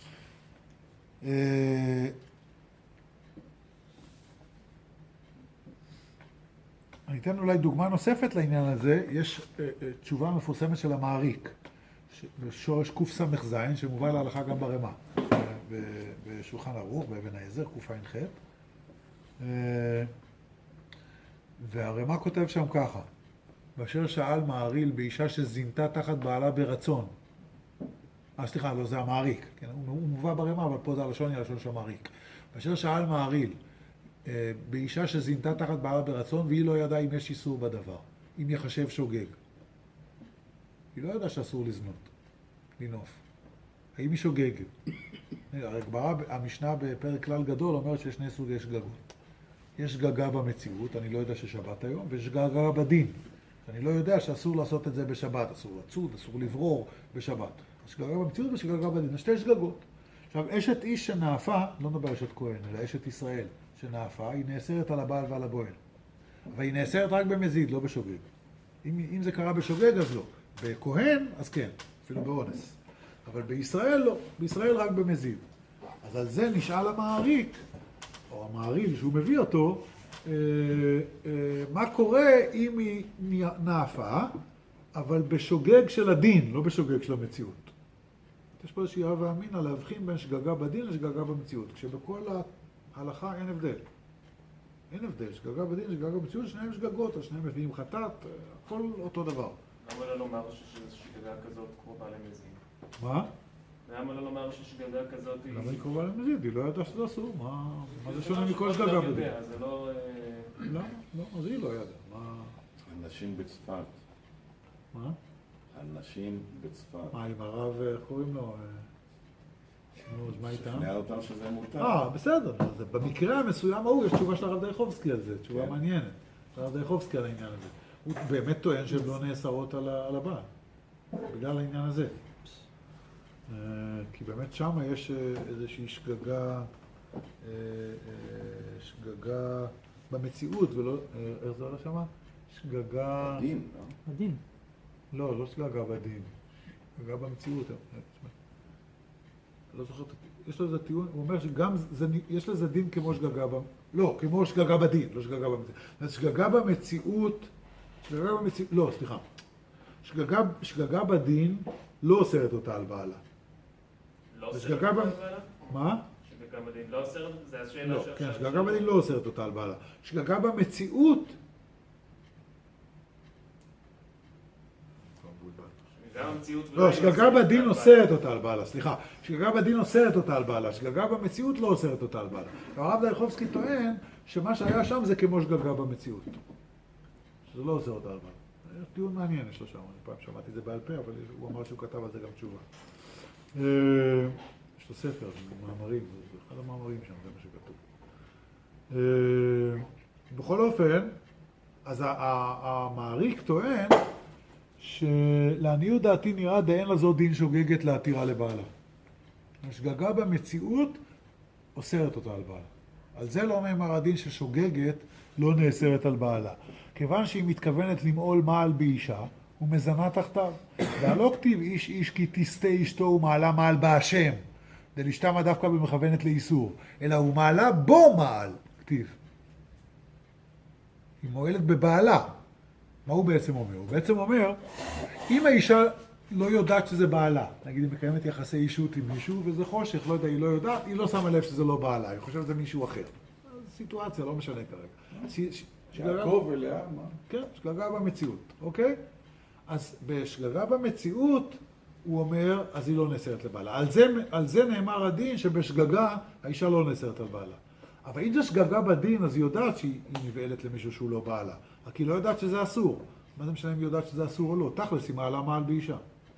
אני אתן אולי דוגמה נוספת לעניין הזה. יש תשובה מפורסמת של המעריק, בשורש קס"ז, שמובא להלכה גם ברמה, בשולחן ערוך, באבן העזר, קע"ח. והרמה כותב שם ככה: באשר שאל מעריל באישה שזינתה תחת בעלה ברצון. סליחה, לא, זה המעריק. כן? הוא מובא ברמה, אבל פה זה הלשון, היא הלשון של המעריק. באשר שאל מעריל באישה שזינתה תחת בעלה ברצון, והיא לא ידעה אם יש איסור בדבר, אם יחשב שוגג. היא לא ידעה שאסור לזנות, לנוף. האם היא שוגגת? הגמרא, המשנה בפרק כלל גדול אומרת שיש שני סוגי שגגות. יש שגגה במציאות, אני לא יודע ששבת היום, ויש שגגה בדין. אני לא יודע שאסור לעשות את זה בשבת, אסור לצוד, אסור לברור בשבת. אז שגגה במציאות ושגגה בדין, שתי שגגות. עכשיו, אשת איש שנאפה, לא נדבר אשת כהן, אלא אשת ישראל שנאפה, היא נאסרת על הבעל ועל הבועל. אבל היא נאסרת רק במזיד, לא בשוגג. אם זה קרה בשוגג, אז לא. בכהן, אז כן, אפילו באונס. אבל בישראל לא, בישראל רק במזיד. אז על זה נשאל המעריק, או המעריל שהוא מביא אותו, מה קורה אם היא נאפה, אבל בשוגג של הדין, לא בשוגג של המציאות. יש פה איזושהי הווה אמינא להבחין בין שגגה בדין לשגגה במציאות, כשבכל ההלכה אין הבדל. אין הבדל, שגגה בדין, שגגה במציאות, שניהם שגגות, אז שניהם מביאים חטאת, הכל אותו דבר. למה לא לומר ששגגה כזאת קרובה למזיד? מה? למה לא לומר ששגגה כזאת היא... למה היא קרובה למזיד? היא לא ידעה שזה אסור, מה זה שונה מכל שגגה בדין? זה לא... לא, אז היא לא ידעה. הנשים בצפת. מה? הנשים בצפת. מה, עם הרב, איך קוראים לו? נו, אז מה איתם? שכנע אותם שזה מותר. בסדר. במקרה המסוים ההוא יש תשובה של הרב דייחובסקי על זה, תשובה מעניינת. הרב דייחובסקי על העניין הזה. הוא באמת טוען שהן לא נאסרות על הבעל, בגלל העניין הזה. כי באמת שם יש איזושהי שגגה במציאות, ולא, איך זה עולה שם? שגגה... הדין, לא? הדין. לא שגגה בדין. שגגה במציאות. לא זוכר, יש לו איזה טיעון, הוא אומר שגם יש לזה דין כמו שגגה לא, כמו שגגה בדין, לא שגגה במציאות. אז שגגה במציאות, לא, סליחה. שגגה בדין לא אוסרת אותה על בעלה. לא אוסרת אותה על בעלה? מה? שגגה בדין לא אוסרת? זה השאלה לא, שעכשיו... כן, שגגה בדין לא אוסרת אותה על בעלה. שגגה במציאות... לא, שגגה בדין אוסרת אותה על בעלה, סליחה. שגגה בדין אוסרת אותה על בעלה, שגגה במציאות לא אוסרת אותה על בעלה. הרב דייחובסקי טוען שמה שהיה שם זה כמו שגגה במציאות. שזה לא אוסר אותה על בעלה. טיעון מעניין יש לו שם, אני פעם שמעתי את זה בעל פה, אבל הוא אמר שהוא כתב על זה גם תשובה. יש לו ספר, מאמרים, זה אחד המאמרים שם, זה מה שכתוב. בכל אופן, אז המעריק טוען שלעניות דעתי נראה דאין לזו דין שוגגת להתירה לבעלה. השגגה במציאות אוסרת אותה על בעלה. על זה לא נאמר הדין ששוגגת לא נאסרת על בעלה. כיוון שהיא מתכוונת למעול מעל באישה, הוא מזנה תחתיו. והלא כתיב איש איש כי תסתה אשתו ומעלה מעל בהשם. דלשתמה דווקא במכוונת לאיסור. אלא הוא מעלה בו מעל, כתיב. היא מועלת בבעלה. מה הוא בעצם אומר? הוא בעצם אומר, אם האישה לא יודעת שזה בעלה, נגיד היא מקיימת יחסי אישות עם מישהו, וזה חושך, לא יודע, היא לא יודעת, היא לא שמה לב שזה לא בעלה, היא חושבת שזה מישהו אחר. סיטואציה, לא משנה כרגע. יעקב ולאה, מה? כן, שגגה במציאות, אוקיי? אז בשגגה במציאות, הוא אומר, אז היא לא נאסרת לבעלה. על זה נאמר הדין שבשגגה האישה לא נאסרת על בעלה. אבל אם זה שגגה בדין, אז היא יודעת שהיא נבעלת למישהו שהוא לא בעלה. רק היא לא יודעת שזה אסור. מה זה משנה אם היא יודעת שזה אסור או לא? תכלס, היא מעלה מעל באישה.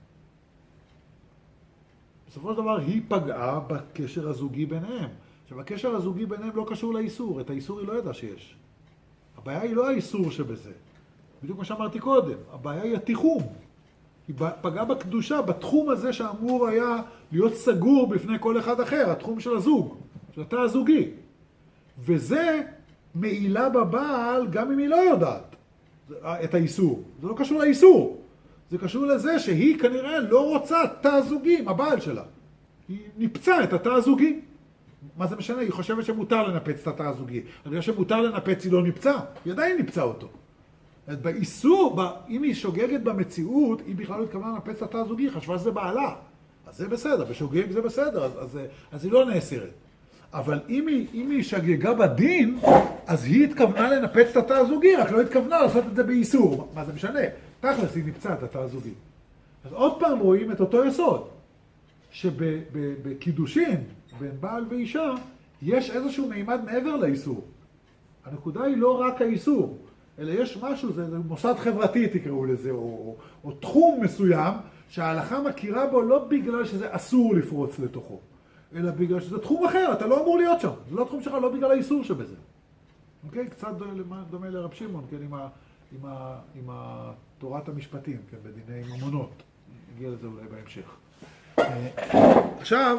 בסופו של דבר, היא פגעה בקשר הזוגי ביניהם. עכשיו, הקשר הזוגי ביניהם לא קשור לאיסור. את האיסור היא לא ידעה שיש. הבעיה היא לא האיסור שבזה. בדיוק מה שאמרתי קודם. הבעיה היא התיחום. היא פגעה בקדושה, בתחום הזה שאמור היה להיות סגור בפני כל אחד אחר, התחום של הזוג, של התא הזוגי. וזה מעילה בבעל גם אם היא לא יודעת את האיסור. זה לא קשור לאיסור. זה קשור לזה שהיא כנראה לא רוצה תא זוגי עם הבעל שלה. היא ניפצה את התא הזוגי. מה זה משנה? היא חושבת שמותר לנפץ את התא הזוגי. אני חושב שמותר לנפץ, היא לא ניפצה. היא עדיין ניפצה אותו. באיסור, אם היא שוגגת במציאות, היא בכלל לא התכוונה לנפץ את התא הזוגי, חשבה שזה בעלה. אז זה בסדר, בשוגג זה בסדר, אז היא לא נאסרת. אבל אם היא שגגה בדין, אז היא התכוונה לנפץ את התא הזוגי, רק לא התכוונה לעשות את זה באיסור. מה זה משנה? תכלס היא נפצה את התא הזוגי. אז עוד פעם רואים את אותו יסוד, שבקידושין, בין בעל ואישה, יש איזשהו מימד מעבר לאיסור. הנקודה היא לא רק האיסור, אלא יש משהו, זה מוסד חברתי תקראו לזה, או תחום מסוים, שההלכה מכירה בו לא בגלל שזה אסור לפרוץ לתוכו, אלא בגלל שזה תחום אחר, אתה לא אמור להיות שם. זה לא תחום שלך, לא בגלל האיסור שבזה. אוקיי? קצת דומה לרב שמעון, כן? עם תורת המשפטים, כן? בדיני ממונות. נגיע לזה אולי בהמשך. עכשיו,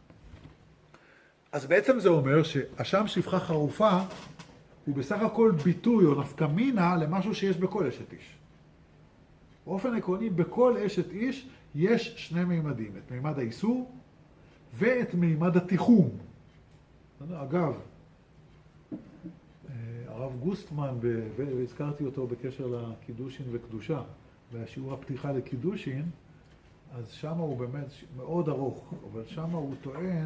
אז בעצם זה אומר שהשם שפחה חרופה הוא בסך הכל ביטוי או נפקא מינה למשהו שיש בכל אשת איש. באופן עקרוני, בכל אשת איש יש שני מימדים, את מימד האיסור ואת מימד התיחום. אגב, הרב גוסטמן, והזכרתי אותו בקשר לקידושין וקדושה, והשיעור הפתיחה לקידושין, אז שם הוא באמת מאוד ארוך, אבל שם הוא טוען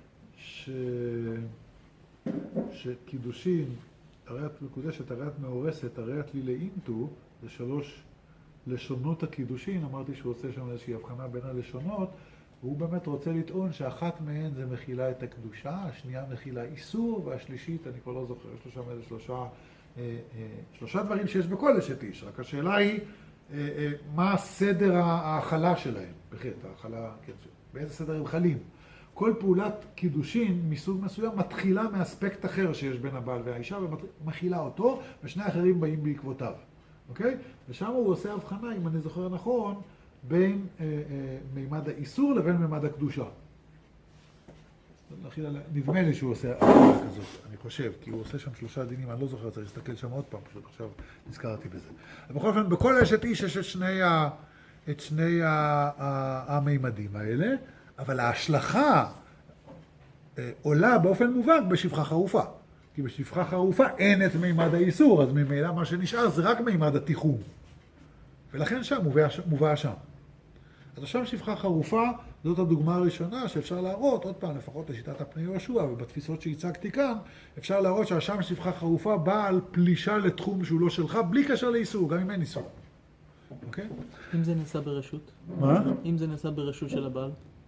שקידושין, הריית מקודשת, הריית מאורסת, הריית לילאינטו, זה 3 לשונות הקידושין. אמרתי שהוא רוצה שם איזושהי הבחנה בין הלשונות, והוא באמת רוצה לטעון שאחת מהן זה מכילה את הקדושה, השנייה מכילה איסור, והשלישית, אני כבר לא זוכר, יש לו שם איזה 3 דברים שיש בכל אשת איש. רק השאלה היא, מה סדר ההאכלה שלהם? בחטא, ההאכלה, כן, באיזה סדר הם חלים? כל פעולת קידושין מסוג מסוים מתחילה מאספקט אחר שיש בין הבעל והאישה, ומכילה אותו, ושני האחרים באים בעקבותיו. אוקיי? ושם הוא עושה הבחנה, אם אני זוכר נכון, בין מימד האיסור לבין מימד הקדושה. נדמה לי שהוא עושה הבחנה כזאת, אני חושב, כי הוא עושה שם 3 דינים, אני לא זוכר, צריך להסתכל שם עוד פעם, פשוט עכשיו נזכרתי בזה. בכל אופן, בכל אשת איש יש את שני המימדים האלה, אבל ההשלכה עולה באופן מובהק בשפחה חרופה. כי בשפחה חרופה אין את מימד האיסור, אז ממילא מה שנשאר זה רק מימד התיחום. ולכן שם מובא שם. אז עכשיו שפחה חרופה, זאת הדוגמה הראשונה שאפשר להראות, עוד פעם, לפחות לשיטת הפני יהושע, ובתפיסות שהצגתי כאן, אפשר להראות שהשם שפחה חרופה באה על פלישה לתחום שהוא לא שלך, בלי קשר לאיסור, גם אם אין איסור. אוקיי? אם זה נעשה ברשות? מה? אם זה נעשה ברשות של הבעל?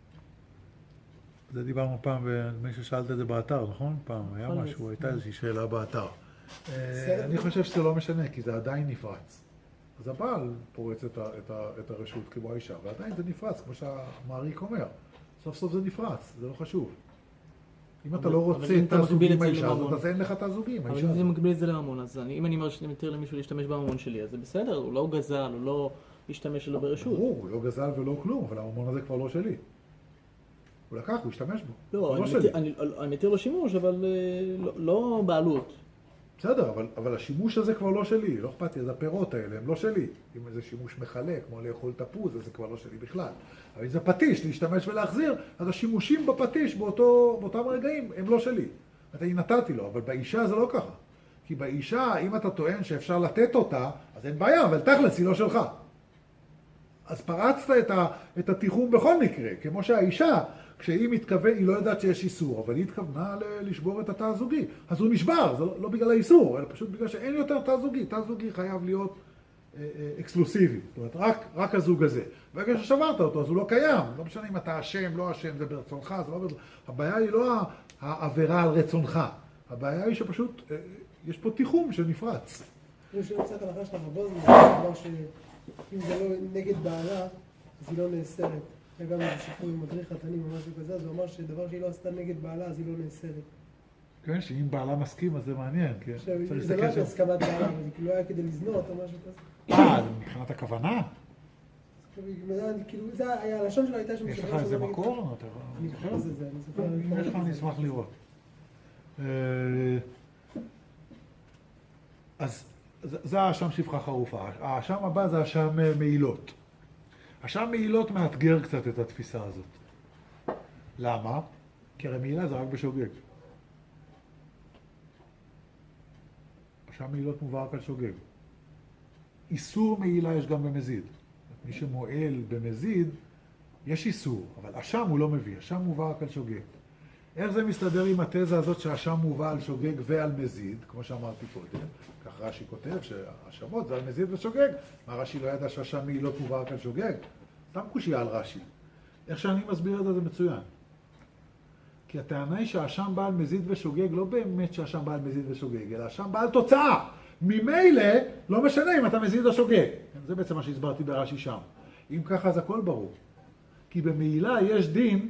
זה דיברנו פעם, ומישהו שאלת את זה באתר, נכון? פעם היה משהו, הייתה איזושהי שאלה באתר. אני חושב שזה לא משנה, כי זה עדיין נפרץ. אז הבעל פורץ את הרשות כמו האישה, ועדיין זה נפרץ, כמו שהמעריק אומר. סוף סוף זה נפרץ, זה לא חשוב. אם אתה לא רוצה את הזוגים עם האישה הזאת, אז אין לך את הזוגים. אבל אם זה מגביל את זה לממון, אז אם אני מתיר למישהו להשתמש בממון שלי, אז זה בסדר, הוא לא גזל, הוא לא השתמש שלו ברשות. הוא לא גזל ולא כלום, אבל הממון הזה כבר לא שלי. הוא לקח, הוא השתמש בו. לא, אני מתיר לו שימוש, אבל לא בעלות. בסדר, אבל השימוש הזה כבר לא שלי, לא אכפת לי, אז הפירות האלה הם לא שלי. אם זה שימוש מחלק, כמו לאכול תפוז, אז זה כבר לא שלי בכלל. אבל אם זה פטיש, להשתמש ולהחזיר, אז השימושים בפטיש באותם רגעים הם לא שלי. אני נתתי לו, אבל באישה זה לא ככה. כי באישה, אם אתה טוען שאפשר לתת אותה, אז אין בעיה, אבל תכלס היא לא שלך. אז פרצת את התיחום בכל מקרה, כמו שהאישה, כשהיא מתכוון, היא לא יודעת שיש איסור, אבל היא התכוונה לשבור את התא הזוגי. אז הוא נשבר, זה לא בגלל האיסור, אלא פשוט בגלל שאין יותר תא זוגי. תא זוגי חייב להיות אקסקלוסיבי, זאת אומרת, רק הזוג הזה. ברגע ששברת אותו, אז הוא לא קיים. לא משנה אם אתה אשם, לא אשם, זה ברצונך, זה לא ברצונך. הבעיה היא לא העבירה על רצונך. הבעיה היא שפשוט, יש פה תיחום שנפרץ. אני חושב קצת הלכה של הרבוז, זה דבר שאם זה לא נגד בעלה, אז היא לא נאסרת. וגם איזה סיפור עם מדריך חתנים או משהו כזה, אז הוא אמר שדבר שהיא לא עשתה נגד בעלה, אז היא לא נאסרת. כן, שאם בעלה מסכים, אז זה מעניין, כן. זה לא היה הסכמת בעלה, אבל זה כאילו היה כדי לזנות או משהו כזה. זה מבחינת הכוונה? כאילו, זה היה, הלשון שלו הייתה שם... יש לך איזה מקור? אני חושב את זה, אני זוכר... אם יש לך, אני אשמח לראות. אז זה האשם שפחה חרופה. האשם הבא זה האשם מעילות. האשם מעילות מאתגר קצת את התפיסה הזאת. למה? כי הרי מעילה זה רק בשוגג. האשם מעילות מובא רק על שוגג. איסור מעילה יש גם במזיד. מי שמועל במזיד, יש איסור, אבל אשם הוא לא מביא. אשם מובא רק על שוגג. איך זה מסתדר עם התזה הזאת שהאשם מובא על שוגג ועל מזיד, כמו שאמרתי קודם? כך רש"י כותב שהאשמות זה על מזיד ושוגג. מה רש"י לא ידע שהאשם מעילות מובא רק על שוגג? סתם קושיה על רש"י. איך שאני מסביר את זה, זה מצוין. כי הטענה היא שהאשם בא על מזיד ושוגג, לא באמת שהאשם בא על מזיד ושוגג, אלא האשם בא על תוצאה. ממילא, לא משנה אם אתה מזיד או שוגג. זה בעצם מה שהסברתי ברש"י שם. אם ככה, אז הכל ברור. כי במעילה יש דין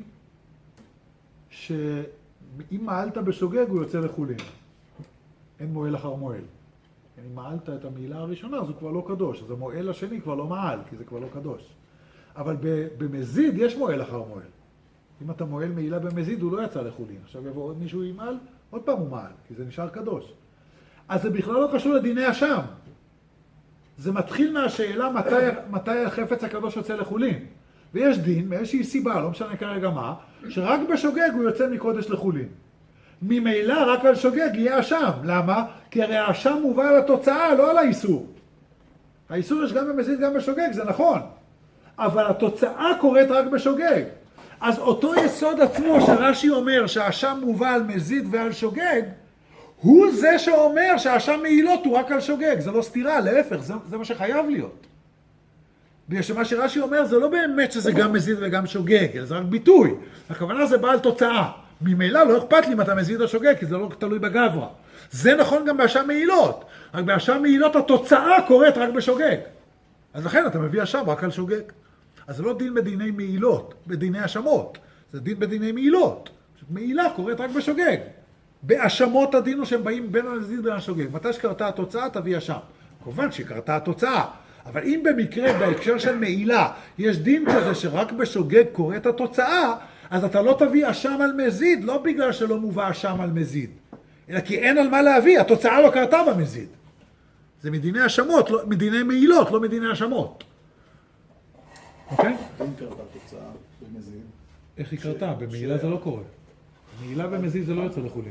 שאם מעלת בשוגג הוא יוצא לחולין. אין מועל אחר מועל. אם מעלת את המעילה הראשונה, אז הוא כבר לא קדוש. אז המועל השני כבר לא מעל, כי זה כבר לא קדוש. אבל במזיד יש מועל אחר מועל. אם אתה מועל מעילה במזיד, הוא לא יצא לחולין. עכשיו יבוא עוד מישהו ימעל, עוד פעם הוא מעל, כי זה נשאר קדוש. אז זה בכלל לא קשור לדיני אשם. זה מתחיל מהשאלה מתי החפץ הקדוש יוצא לחולין. ויש דין, מאיזושהי סיבה, לא משנה כרגע מה, שרק בשוגג הוא יוצא מקודש לחולין. ממילא רק על שוגג יהיה אשם. למה? כי הרי האשם מובא על התוצאה, לא על האיסור. האיסור יש גם במזיד גם בשוגג, זה נכון. אבל התוצאה קורית רק בשוגג. אז אותו יסוד עצמו שרש"י אומר שהאשם מובא על מזיד ועל שוגג, הוא זה שאומר שהאשם מעילות הוא רק על שוגג. זה לא סתירה, להפך, זה מה שחייב להיות. בגלל שמה שרש"י אומר זה לא באמת שזה גם מזיד וגם שוגג, אלא זה רק ביטוי. הכוונה זה בעל תוצאה. ממילא לא אכפת לי אם אתה מזיד או שוגג, כי זה לא תלוי בגברה. זה נכון גם באשם מעילות. רק באשם מעילות התוצאה קורית רק בשוגג. אז לכן אתה מביא אשם רק על שוגג. אז זה לא דין בדיני מעילות, בדיני אשמות. זה דין בדיני מעילות. מעילה קורית רק בשוגג. באשמות הדין הוא שהם באים בין המזיד ובין השוגג. מתי שקרתה התוצאה תביא אשם. כמובן שקרתה התוצאה. אבל אם במקרה בהקשר של מעילה יש דין כזה שרק בשוגג קורית התוצאה, אז אתה לא תביא אשם על מזיד, לא בגלל שלא מובא אשם על מזיד, אלא כי אין על מה להביא, התוצאה לא קרתה במזיד. זה מדיני אשמות, לא, מדיני מעילות, לא מדיני אשמות. אוקיי? אם קרתה תוצאה במזיד. איך היא קרתה? במעילה זה לא קורה. מעילה במזיד זה לא יוצא לחולין.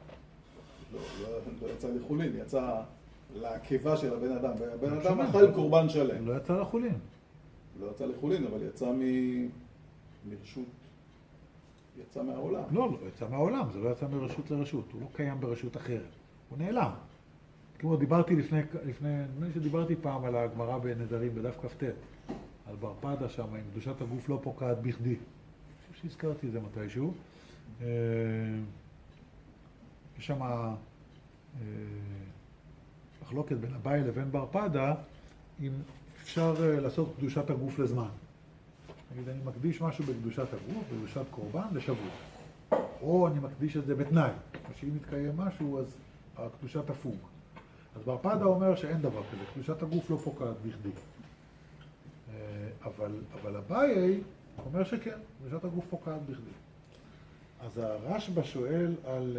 לא יצא לחולין, יצא לעקיבה של הבן אדם. הבן אדם אכל קורבן שלם. לא יצא לחולין. לא יצא לחולין, אבל יצא מרשות. יצא מהעולם. לא יצא מהעולם, זה לא יצא מרשות לרשות. הוא לא קיים ברשות אחרת. הוא נעלם. כמו דיברתי לפני שדיברתי פעם על הגמרא בנדרים בדף כ"ט, על ברפדה שם, עם קדושת הגוף לא פוקעת בכדי. אני חושב שהזכרתי את זה מתישהו. יש שם מחלוקת בין אביי לבין ברפדה, אם אפשר לעשות קדושת הגוף לזמן. נגיד, אני מקדיש משהו בקדושת הגוף, בקדושת קורבן, לשבוע. או אני מקדיש את זה בתנאי. שאם מתקיים משהו, אז הקדושה תפוג. אז ברפדה אומר שאין דבר כזה, קדושת הגוף לא פוקעת בכדי. אבל אביי אומר שכן, קדושת הגוף פוקעת בכדי. אז הרשב"א שואל על...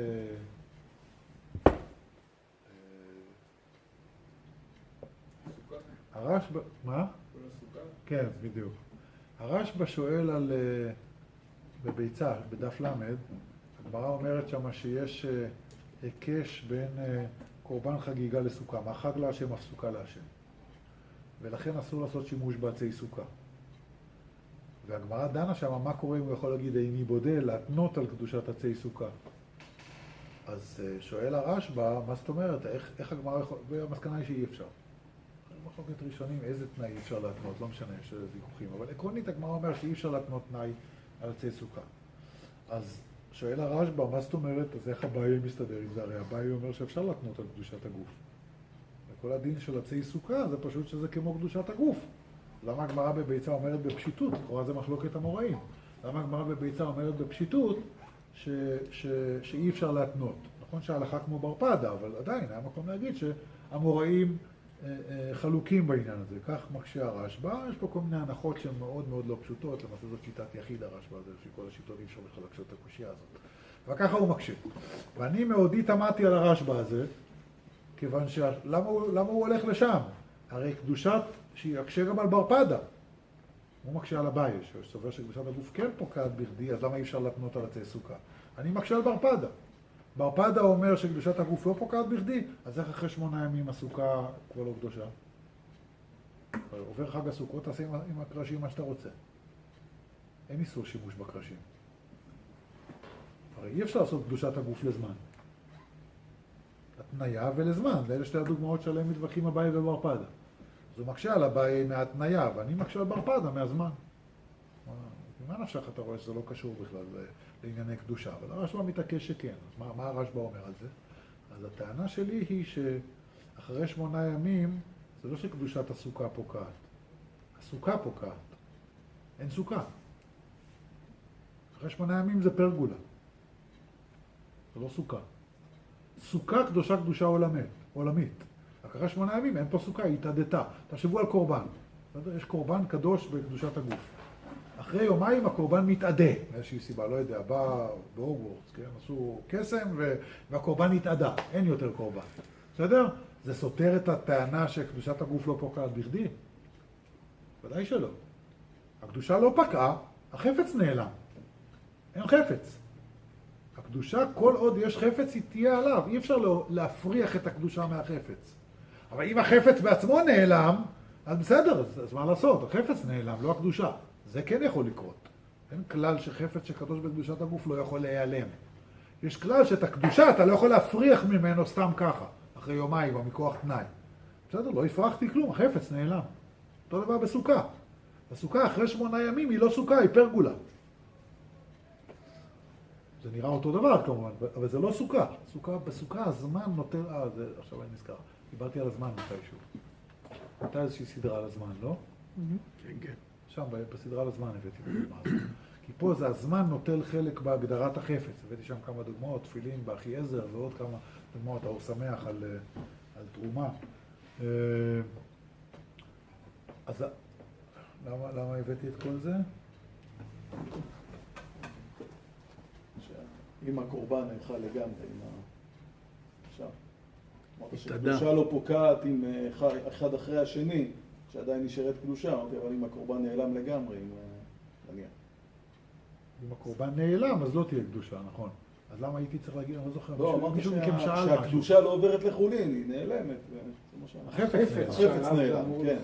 הרשב"א... מה? כן, בדיוק. הרשב"א שואל על... בביצה, בדף למד, הגמרא אומרת שמה שיש היקש בין קורבן חגיגה לסוכה, מהחג להשם אף סוכה להשם. ולכן אסור לעשות שימוש בעצי סוכה. והגמרא דנה שם מה קורה אם הוא יכול להגיד איני בודל, להתנות על קדושת עצי סוכה. אז שואל הרשב"א, מה זאת אומרת, איך הגמרא יכול... והמסקנה היא שאי אפשר. מחלוקת ראשונים, איזה תנאי אי אפשר להתנות, לא משנה, יש ויכוחים, אבל עקרונית הגמרא אומר שאי אפשר להתנות תנאי על עצי סוכה. אז שואל הרשב"א, מה זאת אומרת, אז איך הבעיה מסתדר עם זה? הרי הבעיה אומר שאפשר להתנות על קדושת הגוף. וכל הדין של עצי סוכה זה פשוט שזה כמו קדושת הגוף. למה הגמרא בביצה אומרת בפשיטות? לכאורה זה מחלוקת המוראים. למה הגמרא בביצה אומרת בפשיטות שאי אפשר להתנות? נכון שההלכה כמו ברפדה, אבל עדיין היה מקום להגיד שהמוראים חלוקים בעניין הזה. כך מקשה הרשב"א, יש פה כל מיני הנחות שהן מאוד מאוד לא פשוטות, למעשה זאת שיטת יחיד הרשב"א, זה לפי כל השיטות אי אפשר בכלל לקשות את הקושייה הזאת. וככה הוא מקשה. ואני מאודי תמדתי על הרשב"א הזה, כיוון למה הוא הולך לשם? הרי קדושת שיקשה גם על ברפדה. הוא מקשה על אביי, שסובר שקדושת הגוף כן פוקעת בכדי, אז למה אי אפשר להתנות על עצי סוכה? אני מקשה על ברפדה. ברפדה אומר שקדושת הגוף לא פוקעת בכדי, אז איך אחרי 8 ימים הסוכה כבר לא קדושה? עובר חג הסוכות, תעשה עם הקרשים מה שאתה רוצה. אין איסור שימוש בקרשים. הרי אי אפשר לעשות קדושת הגוף לזמן. התניה ולזמן, לאלה שתי הדוגמאות שלהם מתווכחים אביי וברפדה. אז הוא מקשה על אביי מהתניה, ואני מקשה על ברפדה מהזמן. מה נפשך אתה רואה שזה לא קשור בכלל לענייני קדושה, אבל הרשב"א מתעקש שכן. אז מה הרשב"א אומר על זה? אז הטענה שלי היא שאחרי 8 ימים, זה לא שקדושת הסוכה פוקעת. הסוכה פוקעת. אין סוכה. אחרי 8 ימים זה פרגולה. זה לא סוכה. סוכה קדושה עולמית. אחרי 8 ימים אין פה סוכה, היא התעדתה. תחשבו על קורבן. יש קורבן קדוש בקדושת הגוף. אחרי יומיים הקורבן מתעדה, מאיזושהי סיבה, לא יודע, בא בהוגוורטס, כן? עשו קסם והקורבן התעדה, אין יותר קורבן. בסדר? זה סותר את הטענה שקדושת הגוף לא פוקעת בכדי? ודאי שלא. הקדושה לא פקעה, החפץ נעלם. אין חפץ. הקדושה, כל עוד יש חפץ, היא תהיה עליו. אי אפשר להפריח את הקדושה מהחפץ. אבל אם החפץ בעצמו נעלם, אז בסדר, אז מה לעשות? החפץ נעלם, לא הקדושה. זה כן יכול לקרות. אין כלל שחפץ שקדוש בקדושת הגוף לא יכול להיעלם. יש כלל שאת הקדושה אתה לא יכול להפריח ממנו סתם ככה, אחרי יומיים או מכוח תנאי. בסדר, לא הפרחתי כלום, החפץ נעלם. אותו דבר בסוכה. בסוכה אחרי 8 ימים היא לא סוכה, היא פרגולה. זה נראה אותו דבר כמובן, אבל זה לא סוכה. בסוכה הזמן נותר... עכשיו אני נזכר. דיברתי על הזמן מתישהו. הייתה איזושהי סדרה על הזמן, לא? כן, כן. שם בסדרה על הזמן הבאתי את הדוגמה הזאת. כי פה זה הזמן נוטל חלק בהגדרת החפץ. הבאתי שם כמה דוגמאות, תפילין, באחי עזר ועוד כמה דוגמאות, האור שמח על תרומה. אז למה הבאתי את כל זה? אם הקורבן נאכל לגמרי, עכשיו. אמרת שקדושה לא פוקעת עם אחד אחרי השני, שעדיין נשארת קדושה, אמרתי, אבל אם הקורבן נעלם לגמרי, נניח. אם הקורבן נעלם, אז לא תהיה קדושה, נכון. אז למה הייתי צריך להגיד, אני לא זוכר. לא, אמרתי שהקדושה לא עוברת לחולין, היא נעלמת. החפץ נעלם, כן.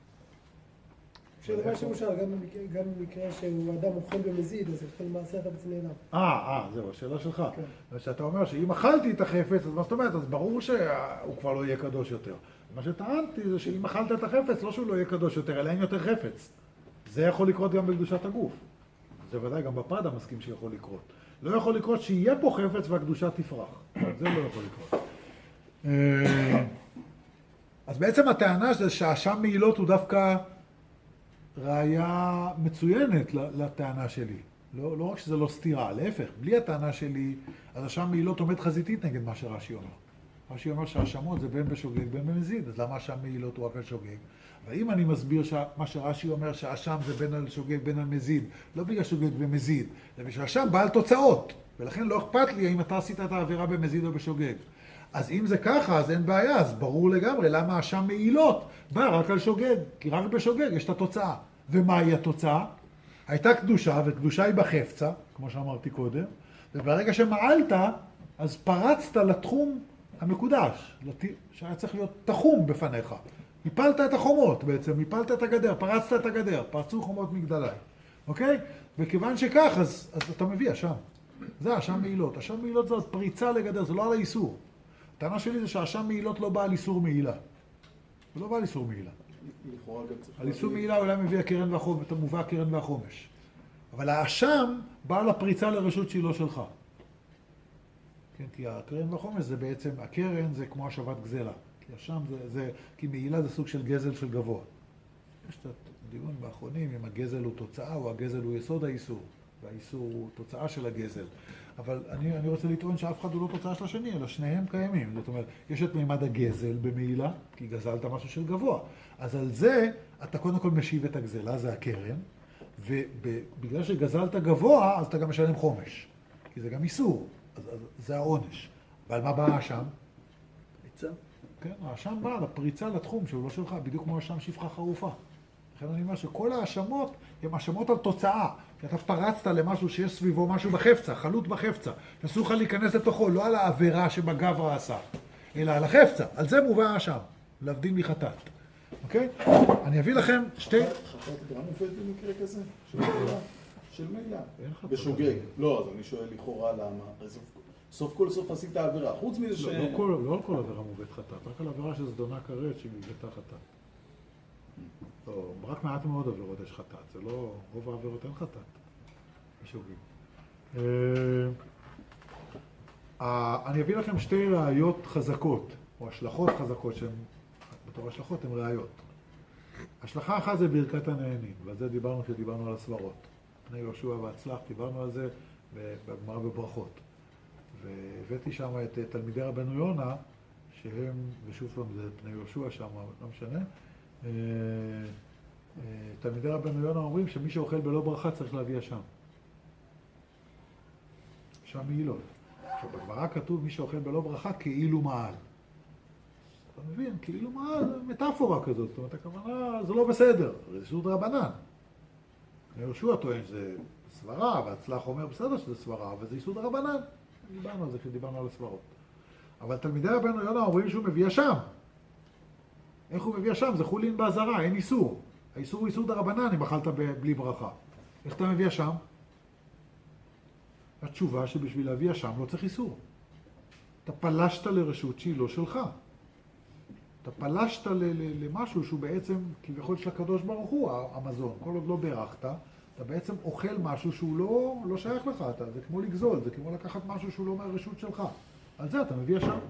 דבר שמושל, גם במקרה שהוא אדם אוכל במזיד, אז יכול למעשה החפץ נעלם. זהו, השאלה שלך. ושאתה אומר שאם אכלתי את החפץ, אז מה זאת אומרת? אז ברור שהוא כבר לא יהיה קדוש יותר. מה שטענתי זה שאם אכלת את החפץ, לא שהוא לא יהיה קדוש יותר, אלא אין יותר חפץ. זה יכול לקרות גם בקדושת הגוף. זה ודאי גם בפרדה מסכים שיכול לקרות. לא יכול לקרות שיהיה פה חפץ והקדושה תפרח. זה לא יכול לקרות. אז בעצם הטענה זה שהאשם מעילות הוא דווקא ראיה מצוינת לטענה שלי. לא רק שזה לא סתירה, להפך, בלי הטענה שלי, אז אשם מעילות עומד חזיתית נגד מה שרש"י אומר. רש"י אומר שהאשמות זה בין בשוגג בין במזיד, אז למה האשם מעילות הוא רק על שוגג? ואם אני מסביר מה שרש"י אומר שהאשם זה בין על שוגג בין על מזיד, לא בגלל שוגג ומזיד, זה בגלל שהאשם בא על תוצאות, ולכן לא אכפת לי אם אתה עשית את העבירה במזיד או בשוגג. אז אם זה ככה, אז אין בעיה, אז ברור לגמרי למה האשם מעילות בא רק על שוגג, כי רק בשוגג יש את התוצאה. ומהי התוצאה? הייתה קדושה, וקדושה היא בחפצה, כמו שאמרתי קודם, וברגע שמעלת, אז פרצת לתחום המקודש, שהיה צריך להיות תחום בפניך. הפלת את החומות בעצם, הפלת את הגדר, פרצת את הגדר, פרצו חומות מגדלי. אוקיי? וכיוון שכך, אז אתה מביא אשם. זה אשם מעילות. אשם מעילות זה פריצה לגדר, זה לא על האיסור. הטענה שלי זה שהאשם מעילות לא בא על איסור מעילה. הוא לא בא על איסור מעילה. על איסור מעילה אולי מביא הקרן והחומש, מובא הקרן והחומש. אבל האשם בא על הפריצה לרשות שהיא לא שלך. כן, כי הקרן והחומש זה בעצם, הקרן זה כמו השבת גזלה. כי השם כי מעילה זה סוג של גזל של גבוה. יש את הדיון באחרונים אם הגזל הוא תוצאה או הגזל הוא יסוד האיסור. והאיסור הוא תוצאה של הגזל. אבל אני רוצה לטעון שאף אחד הוא לא תוצאה של השני, אלא שניהם קיימים. זאת אומרת, יש את מימד הגזל במעילה, כי גזלת משהו של גבוה. אז על זה אתה קודם כל משיב את הגזלה, זה הקרן, ובגלל שגזלת גבוה, אז אתה גם משלם חומש. כי זה גם איסור, אז זה העונש. ועל מה בא האשם? פריצה. כן, האשם בא לפריצה לתחום שהוא לא שלך, בדיוק כמו האשם שפחה חרופה. לכן אני אומר שכל האשמות הן האשמות על תוצאה. כי אתה פרצת למשהו שיש סביבו משהו בחפצה, חלוט בחפצה. אסור לך להיכנס לתוכו, לא על העבירה שבגברא עשה, אלא על החפצה. על זה מובא האשם, להבדיל מחטאת. אוקיי? אני אביא לכם שתי... חטאת גם מובאת במקרה כזה? של מילה. בשוגג. לא, אז אני שואל לכאורה למה. סוף כל סוף עשית עבירה. חוץ מזה ש... לא על כל עבירה מובאת חטאת, רק על עבירה שזדונה כרת שהיא מבטאה חטאת. לא, רק מעט מאוד עבירות יש חטאת, זה לא, רוב העבירות אין חטאת. בשוגג. אני אביא לכם שתי ראיות חזקות, או השלכות חזקות שהן, בתור השלכות הן ראיות. השלכה אחת זה ברכת הנהנים, ועל זה דיברנו כשדיברנו על הסברות. פני יהושע והצלח, דיברנו על זה בגמרא בברכות. והבאתי שם את תלמידי רבנו יונה, שהם, ושוב פעם זה פני יהושע שם, לא משנה, תלמידי רבנו יונה אומרים שמי שאוכל בלא ברכה צריך להביא אשם. אשם מעילות. עכשיו בגמרא כתוב מי שאוכל בלא ברכה כאילו מעל. אתה מבין? כאילו מעל זה מטאפורה כזאת. זאת אומרת, הכוונה זה לא בסדר. זה איסור דרבנן. יהושע טוען שזה סברה, והצלח אומר בסדר שזה סברה, אבל זה איסור דרבנן. דיברנו על זה כשדיברנו על הסברות. אבל תלמידי רבנו יונה אומרים שהוא מביא אשם. איך הוא מביא אשם? זה חולין בעזרה, אין איסור. האיסור הוא איסור דרבנן אם אכלת בלי ברכה. איך אתה מביא אשם? התשובה שבשביל להביא אשם לא צריך איסור. אתה פלשת לרשות שהיא לא שלך. אתה פלשת למשהו שהוא בעצם כביכול של הקדוש ברוך הוא, המזון. כל עוד לא ברכת, אתה בעצם אוכל משהו שהוא לא שייך לך. זה כמו לגזול, זה כמו לקחת משהו שהוא לא מהרשות שלך. על זה אתה מביא אשם.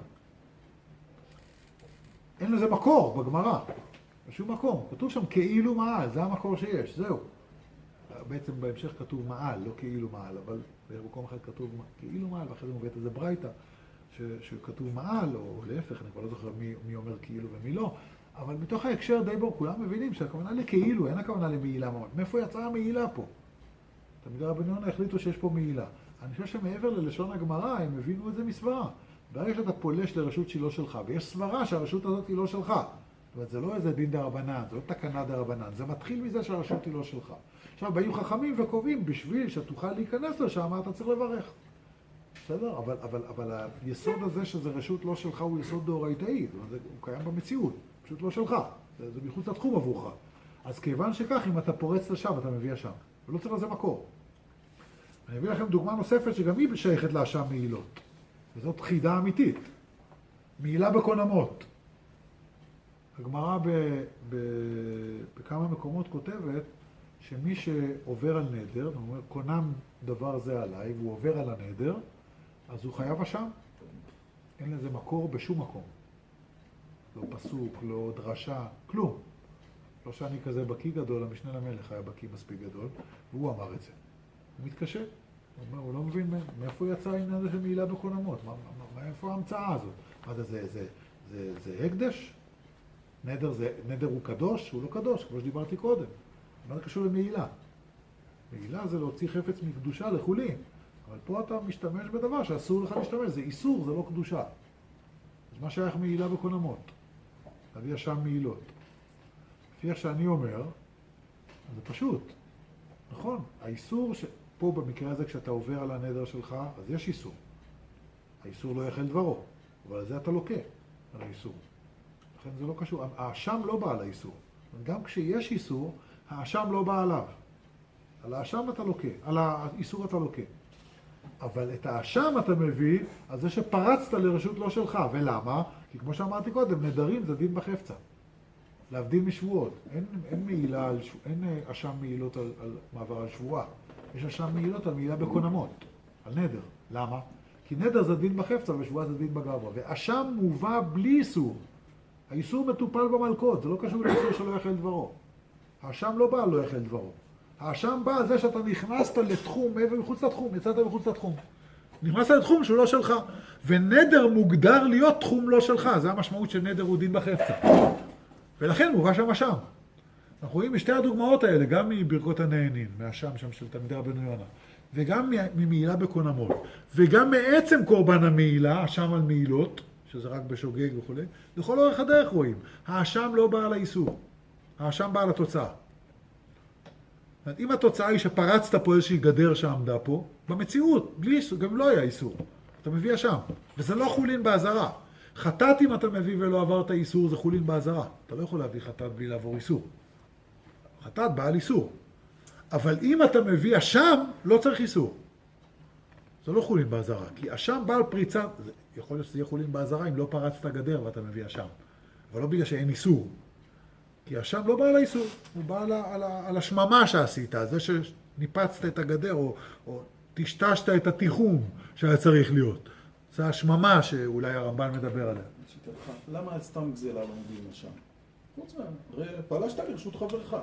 אין לזה מקור בגמרא, בשום מקום. כתוב שם כאילו מעל, זה המקור שיש, זהו. בעצם בהמשך כתוב מעל, לא כאילו מעל, אבל במקום אחד כתוב כאילו מעל, ואחרי זה מובאת איזה ברייתא שכתוב מעל, או להפך, אני כבר לא זוכר מי אומר כאילו ומי לא, אבל מתוך ההקשר די ברור, כולם מבינים שהכוונה לכאילו, אין הכוונה למעילה ממש. מאיפה יצאה המעילה פה? תלמידי רבנו יונה החליטו שיש פה מעילה. אני חושב שמעבר ללשון הגמרא, הם הבינו את זה מסברה. ברגע שאתה פולש לרשות שהיא לא שלך, ויש סברה שהרשות הזאת היא לא שלך. זאת אומרת, זה לא איזה דין דרבנן, זה לא תקנה דרבנן, זה מתחיל מזה שהרשות היא לא שלך. עכשיו, באים חכמים וקובעים, בשביל שתוכל להיכנס לשם, אתה צריך לברך. בסדר? אבל היסוד הזה שזה רשות לא שלך הוא יסוד דאורייתאי, זאת אומרת, הוא קיים במציאות, פשוט לא שלך, זה מחוץ לתחום עבורך. אז כיוון שכך, אם אתה פורץ לשם, אתה מביא אשם, ולא צריך לזה מקור. אני אביא לכם דוגמה נוספת שגם היא שייכת לאשם מעילות. וזאת חידה אמיתית. מעילה בקונמות. הגמרא בכמה מקומות כותבת שמי שעובר על נדר, זאת אומרת, קונם דבר זה עליי, והוא עובר על הנדר, אז הוא חייב אשם. אין לזה מקור בשום מקום. לא פסוק, לא דרשה, כלום. לא שאני כזה בקיא גדול, המשנה למלך היה בקיא מספיק גדול, והוא אמר את זה. הוא מתקשה. הוא לא מבין מאיפה יצא העניין הזה של מעילה בקונמות, מאיפה ההמצאה הזאת? זה הקדש? נדר הוא קדוש? הוא לא קדוש, כמו שדיברתי קודם. מה זה קשור למעילה? מעילה זה להוציא חפץ מקדושה לחולין. אבל פה אתה משתמש בדבר שאסור לך להשתמש, זה איסור, זה לא קדושה. אז מה שייך מעילה בקונמות? להביא אשם מעילות. לפי איך שאני אומר, זה פשוט. נכון, האיסור פה במקרה הזה כשאתה עובר על הנדר שלך, אז יש איסור. האיסור לא יאכל דברו, אבל על זה אתה לוקה, על האיסור. לכן זה לא קשור, האשם לא בא על האיסור. גם כשיש איסור, האשם לא בא עליו. על האשם אתה לוקה, על האיסור אתה לוקה. אבל את האשם אתה מביא על זה שפרצת לרשות לא שלך. ולמה? כי כמו שאמרתי קודם, נדרים זה דין בחפצה. להבדיל משבועות. אין מעילה, אין אשם מעילות על מעבר על שבועה. יש אשם מעילות על מעילה בקונמות, על נדר. למה? כי נדר זה דין בחפצה ושבועה זה דין בגברא. ואשם מובא בלי איסור. האיסור מטופל במלכות, זה לא קשור לאיסור שלא יאכל דברו. האשם לא בא לא יאכל דברו. האשם בא על זה שאתה נכנסת לתחום, מעבר מחוץ לתחום, יצאת מחוץ לתחום. נכנסת לתחום שהוא לא שלך. ונדר מוגדר להיות תחום לא שלך, זה המשמעות של נדר הוא דין בחפצה. ולכן מובא שם אשם. אנחנו רואים משתי הדוגמאות האלה, גם מברכות הנהנין, מהאשם שם של תלמידי רבנו יונה, וגם ממעילה בקונמות, וגם מעצם קורבן המעילה, אשם על מעילות, שזה רק בשוגג וכו', לכל אורך הדרך רואים. האשם לא בא על האיסור, האשם בא על התוצאה. אם התוצאה היא שפרצת פה איזושהי גדר שעמדה פה, במציאות, בלי איסור, גם לא היה איסור. אתה מביא אשם, וזה לא חולין בעזרה. חטאת אם אתה מביא ולא עברת איסור, זה חולין בעזרה. אתה לא יכול להביא חטאת בלי לעבור איסור. חטאת בא על איסור. אבל אם אתה מביא אשם, לא צריך איסור. זה לא חולין בעזרה, כי אשם בא על פריצה, יכול להיות שזה יהיה חולין בעזרה אם לא פרצת גדר ואתה מביא אשם. אבל לא בגלל שאין איסור. כי אשם לא בא על האיסור, הוא בא על השממה שעשית, זה שניפצת את הגדר או תשטשת את התיחום שהיה צריך להיות. זה השממה שאולי הרמב"ן מדבר עליה. למה על סתם גזלה לא מביאים אשם? חוץ מה, הרי פלשת לרשות חברך.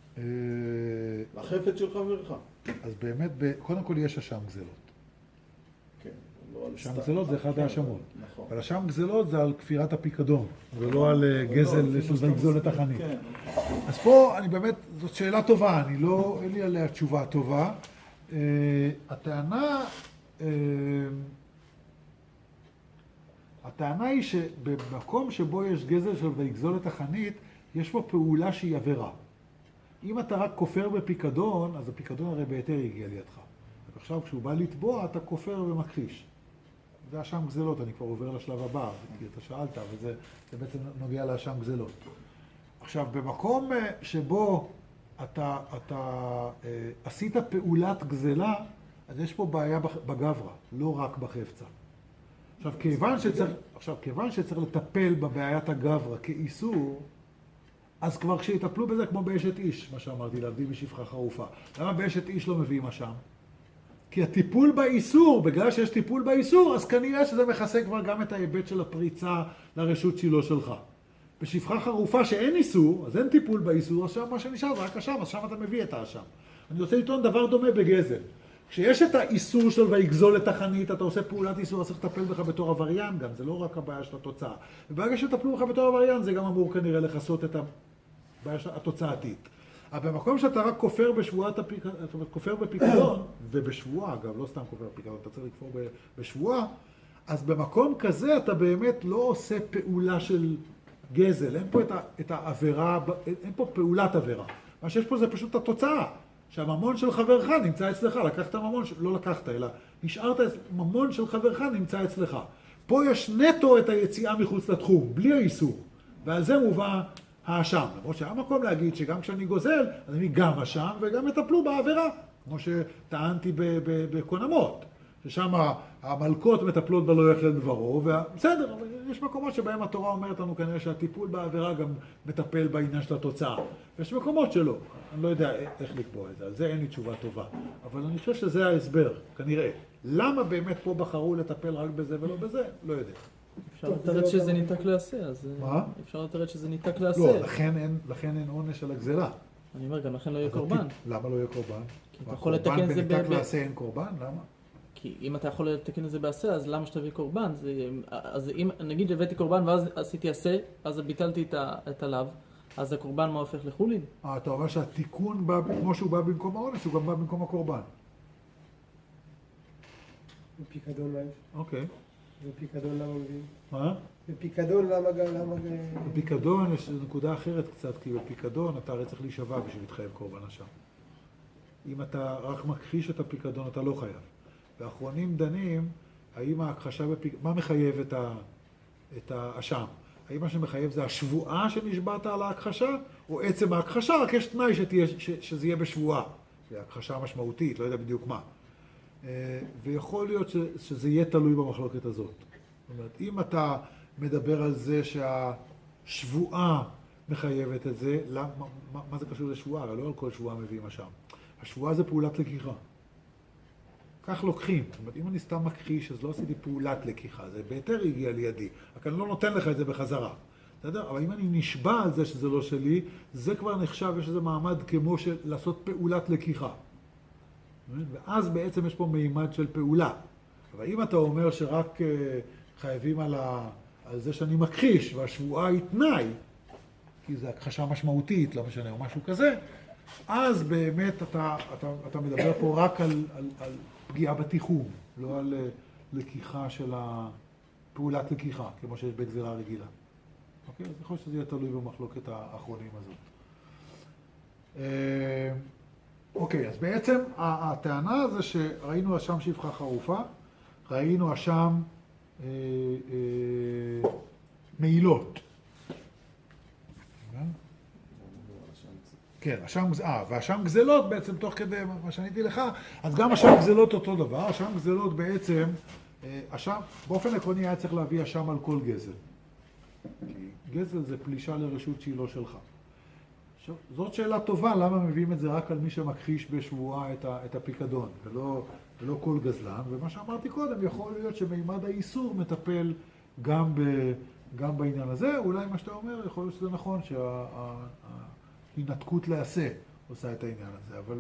לחפץ של חברך. אז באמת, קודם כל יש אשם גזלות. כן, לא על אשם גזלות זה אחד האשמות. נכון. אבל אשם גזלות זה על כפירת הפיקדון, ולא על גזל שזה יגזול את החנית. אז פה אני באמת, זאת שאלה טובה, אין לי עליה תשובה טובה. הטענה היא שבמקום שבו יש גזל של ויגזול את החנית, יש פה פעולה שהיא עבירה. אם אתה רק כופר בפיקדון, אז הפיקדון הרי בהיתר הגיע לידך. ועכשיו כשהוא בא לטבוע, אתה כופר ומכחיש. זה אשם גזלות, אני כבר עובר לשלב הבא, כי אתה שאלת, אבל זה בעצם נוגע לאשם גזלות. עכשיו, במקום שבו אתה עשית פעולת גזלה, אז יש פה בעיה בגברא, לא רק בחפצה. עכשיו, כיוון שצריך לטפל בבעיית הגברא כאיסור, אז כבר כשיטפלו בזה כמו באשת איש, מה שאמרתי, להבדיל משפחה חרופה. למה באשת איש לא מביאים אשם? כי הטיפול באיסור, בגלל שיש טיפול באיסור, אז כנראה שזה מכסה כבר גם את ההיבט של הפריצה לרשות שלו שלך. בשפחה חרופה שאין איסור, אז אין טיפול באיסור, אז שם מה שנשאר זה רק אשם, אז שם אתה מביא את האשם. אני רוצה לטעון דבר דומה בגזל. כשיש את האיסור של ויגזול את החנית, אתה עושה פעולת איסור, אז צריך לטפל בך בתור עבריין גם, זה לא רק הבעיה של התוצאה. וברגע שטפלו בך בתור עבריין, זה גם אמור כנראה לחסות את הבעיה התוצאתית. אבל במקום שאתה רק כופר כופר בפיקדון, ובשבועה, אגב, לא סתם כופר בפיקדון, אתה צריך לכפור בשבועה, אז במקום כזה אתה באמת לא עושה פעולה של גזל, אין פה את העבירה, אין פה פעולת עבירה. מה שיש פה זה פשוט התוצאה. שהממון של חברך נמצא אצלך, לקחת ממון, לא לקחת, אלא נשארת, ממון של חברך נמצא אצלך. פה יש נטו את היציאה מחוץ לתחום, בלי האיסור, ועל זה מובא האשם. למרות שהיה מקום להגיד שגם כשאני גוזל, אז אני גם אשם וגם מטפלו בעבירה, כמו שטענתי בקונמות, ששם המלכות מטפלות בלא יאכל דברו, ובסדר, אבל יש מקומות שבהם התורה אומרת לנו כנראה שהטיפול בעבירה גם מטפל בעניין של התוצאה. ויש מקומות שלא, אני לא יודע איך לקבוע את זה, על זה אין לי תשובה טובה. אבל אני חושב שזה ההסבר, כנראה. למה באמת פה בחרו לטפל רק בזה ולא בזה? לא יודע. אפשר לתרד שזה ניתק לעשה, אז... מה? אפשר לתרד שזה ניתק לעשה. לא, לכן אין עונש על הגזלה. אני אומר, גם לכן לא יהיה קורבן. למה לא יהיה קורבן? כי אתה יכול לתקן זה בניתק לעשה אין קורבן? למה? כי אם אתה יכול לתקן את זה בעשה, אז למה שתביא קורבן? אז אם נגיד הבאתי קורבן ואז עשיתי עשה, אז ביטלתי את הלאו, אז הקורבן מה הופך לחולין? אתה אומר שהתיקון בא, כמו שהוא בא במקום העונש, הוא גם בא במקום הקורבן. בפיקדון מה יש? אוקיי. בפיקדון למה מביאים? מה? בפיקדון למה... בפיקדון יש נקודה אחרת קצת, כי בפיקדון אתה הרי צריך להישבע בשביל להתחייב קורבן אשם. אם אתה רק מכחיש את הפיקדון, אתה לא חייב. והאחרונים דנים, האם ההכחשה בפיקדון, מה מחייב את האשם? האם מה שמחייב זה השבועה שנשבעת על ההכחשה, או עצם ההכחשה, רק יש תנאי שזה יהיה בשבועה. זה הכחשה משמעותית, לא יודע בדיוק מה. ויכול להיות שזה יהיה תלוי במחלוקת הזאת. זאת אומרת, אם אתה מדבר על זה שהשבועה מחייבת את זה, מה זה קשור לשבועה? הרי לא על כל שבועה מביאים אשם. השבועה זה פעולת לקיחה. כך לוקחים. זאת אומרת, אם אני סתם מכחיש, אז לא עשיתי פעולת לקיחה. זה ביתר הגיע לידי. רק אני לא נותן לך את זה בחזרה. בסדר? אבל אם אני נשבע על זה שזה לא שלי, זה כבר נחשב, יש איזה מעמד כמו של לעשות פעולת לקיחה. ואז בעצם יש פה מימד של פעולה. אבל אם אתה אומר שרק חייבים על זה שאני מכחיש, והשבועה היא תנאי, כי זה הכחשה משמעותית, לא משנה, או משהו כזה, אז באמת אתה מדבר פה רק על פגיעה בתיחום, לא על לקיחה של פעולת לקיחה, כמו שיש בגזירה רגילה. אוקיי? אז יכול להיות שזה יהיה תלוי במחלוקת האחרונים הזאת. אוקיי, אז בעצם הטענה זה שראינו אשם שפחה חרופה, ראינו אשם מעילות. כן, והשם גזלות בעצם תוך כדי מה שעניתי לך, אז גם השם גזלות אותו דבר, השם גזלות בעצם, באופן עקרוני היה צריך להביא השם על כל גזל. כי גזל זה פלישה לרשות שהיא לא שלך. עכשיו, זאת שאלה טובה, למה מביאים את זה רק על מי שמכחיש בשבועה את הפיקדון, ולא כל גזלן, ומה שאמרתי קודם, יכול להיות שמימד האיסור מטפל גם בעניין הזה, אולי מה שאתה אומר, יכול להיות שזה נכון, שההינתקות לעשה עושה את העניין הזה, אבל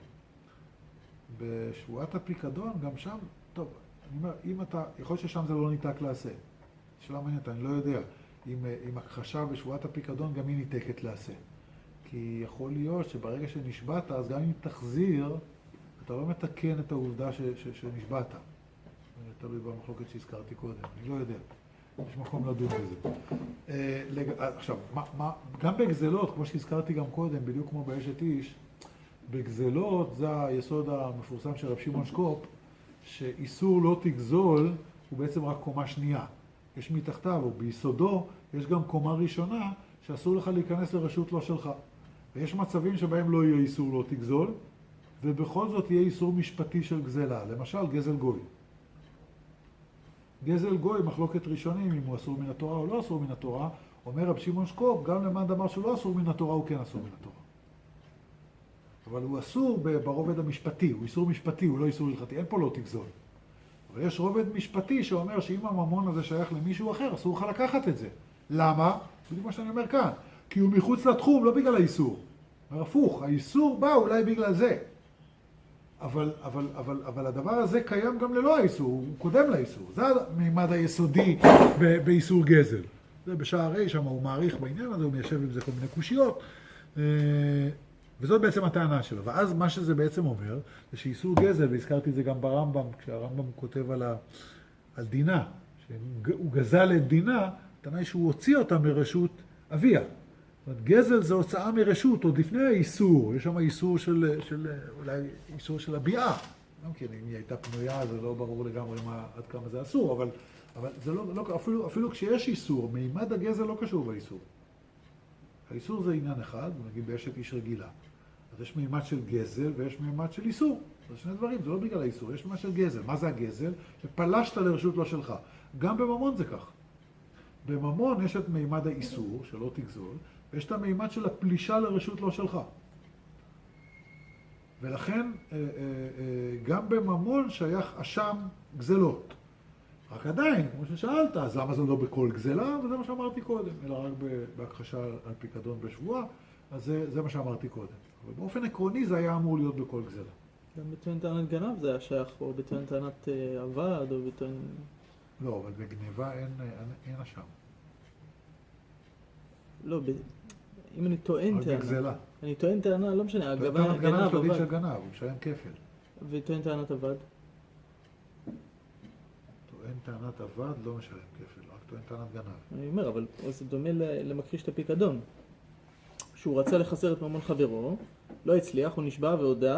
בשבועת הפיקדון, גם שם, טוב, אני אומר, אם אתה, יכול להיות ששם זה לא ניתק לעשה. שאלה מעניינת, אני לא יודע, אם הכחשה בשבועת הפיקדון גם היא ניתקת לעשה. כי יכול להיות שברגע שנשבעת, אז גם אם תחזיר, אתה לא מתקן את העובדה שנשבעת. תלוי במחלוקת שהזכרתי קודם, אני לא יודע. יש מקום לדון בזה. עכשיו, גם בגזלות, כמו שהזכרתי גם קודם, בדיוק כמו באשת איש, בגזלות זה היסוד המפורסם של רב שמעון שקופ, שאיסור לא תגזול הוא בעצם רק קומה שנייה. יש מתחתיו, או ביסודו, יש גם קומה ראשונה, שאסור לך להיכנס לרשות לא שלך. ויש מצבים שבהם לא יהיה איסור לא תגזול, ובכל זאת יהיה איסור משפטי של גזלה. למשל, גזל גוי. גזל גוי, מחלוקת ראשונים, אם הוא אסור מן התורה או לא אסור מן התורה, אומר רב שמעון שקופ, גם למען דבר שהוא לא אסור מן התורה, הוא כן אסור מן התורה. אבל הוא אסור ברובד המשפטי, הוא איסור משפטי, הוא לא איסור הלכתי, אין פה לא תגזול. אבל יש רובד משפטי שאומר שאם הממון הזה שייך למישהו אחר, אסור לך לקחת את זה. למה? בדיוק מה שאני אומר כאן. כי הוא מחוץ לתחום, לא בגלל האיסור. הפוך, האיסור בא אולי בגלל זה. אבל הדבר הזה קיים גם ללא האיסור, הוא קודם לאיסור. זה המימד היסודי באיסור גזל. זה בשער ה' שם הוא מעריך בעניין הזה, הוא מיישב עם זה כל מיני קושיות. וזאת בעצם הטענה שלו. ואז מה שזה בעצם אומר, זה שאיסור גזל, והזכרתי את זה גם ברמב"ם, כשהרמב"ם כותב על דינה, שהוא גזל את דינה, הטענה היא שהוא הוציא אותה מרשות אביה. זאת אומרת, גזל זה הוצאה מרשות, עוד לפני האיסור. יש שם איסור אולי איסור של הביאה. גם כן, אם היא הייתה פנויה, זה לא ברור לגמרי עד כמה זה אסור, אבל זה לא, אפילו כשיש איסור, מימד הגזל לא קשור באיסור. האיסור זה עניין אחד, נגיד באשת איש רגילה. אז יש מימד של גזל ויש מימד של איסור. זה שני דברים, זה לא בגלל האיסור, יש מימד של גזל. מה זה הגזל? שפלשת לרשות לא שלך. גם בממון זה כך. בממון יש את מימד האיסור, שלא תגזול, ויש את המימד של הפלישה לרשות לא שלך. ולכן גם בממון שייך אשם גזלות. רק עדיין, כמו ששאלת, אז למה זה לא בכל גזלה? וזה מה שאמרתי קודם, אלא רק בהכחשה על פיקדון בשבועה, אז זה מה שאמרתי קודם. אבל באופן עקרוני זה היה אמור להיות בכל גזלה. גם בטוען טענת גנב זה היה שייך, או בטוען טענת עבד, או בטוען... לא, אבל בגניבה אין אשם. לא, אם אני טוען רק טענה... בגזלה. אני טוען טענה, לא משנה, טוען גנב, טענת גנב של הדין של עבד. גנב, הוא משלם כפל. וטוען טענת עבד. טוען טענת עבד לא משלם כפל, רק טוען טענת גנב. אני אומר, אבל זה דומה למכחיש את הפיקדון. שהוא רצה לחסר את ממון חברו, לא הצליח, הוא נשבע והודע,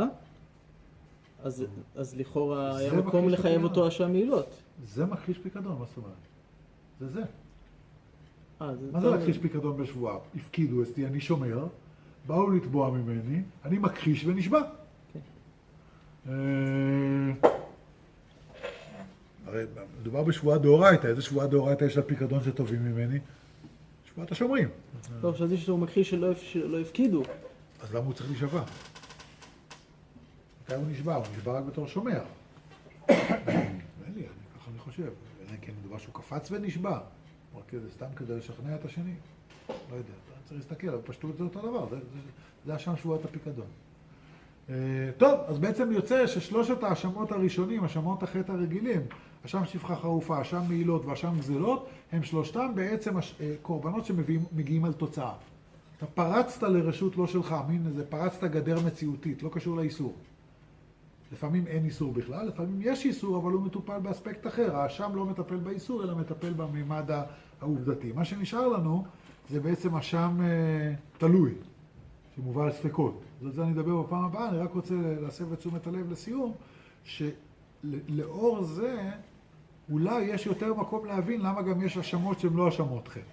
אז לכאורה היה מקום לחייב אותו אשם מעילות. זה מכחיש פיקדון, מה זאת אומרת? זה זה. מה זה טוב. מכחיש פיקדון בשבועה? הפקידו אצלי, אני שומר, באו לתבוע ממני, אני מכחיש ונשבע. הרי מדובר בשבועה דאורייתא, איזה שבועה דאורייתא יש לפיקדון שטובים ממני? שבועת השומרים. לא, חשבתי שהוא מכחיש שלא הפקידו. אז למה הוא צריך להישבע? מתי הוא נשבע? הוא נשבע רק בתור שומר. אין לי, ככה אני חושב. אלא כן מדובר שהוא קפץ ונשבע. רק כזה, סתם כדי לשכנע את השני. לא יודע, צריך להסתכל, אבל פשטות זה אותו דבר. זה השם שבועת הפיקדון. טוב, אז בעצם יוצא ששלושת האשמות הראשונים, אשמות החטא הרגילים, אשם שפחה חרופה, אשם מעילות ואשם גזלות, הם שלושתם בעצם קורבנות שמגיעים על תוצאה. אתה פרצת לרשות לא שלך, מין איזה פרצת גדר מציאותית, לא קשור לאיסור. לפעמים אין איסור בכלל, לפעמים יש איסור, אבל הוא מטופל באספקט אחר. האשם לא מטפל באיסור, אלא מטפל בממד העובדתי. מה שנשאר לנו זה בעצם אשם תלוי, שמובא על ספקות. זאת זה אני אדבר בפעם הבאה, אני רק רוצה להסב את תשומת הלב לסיום, שלאור זה אולי יש יותר מקום להבין למה גם יש אשמות שהן לא אשמות חטא.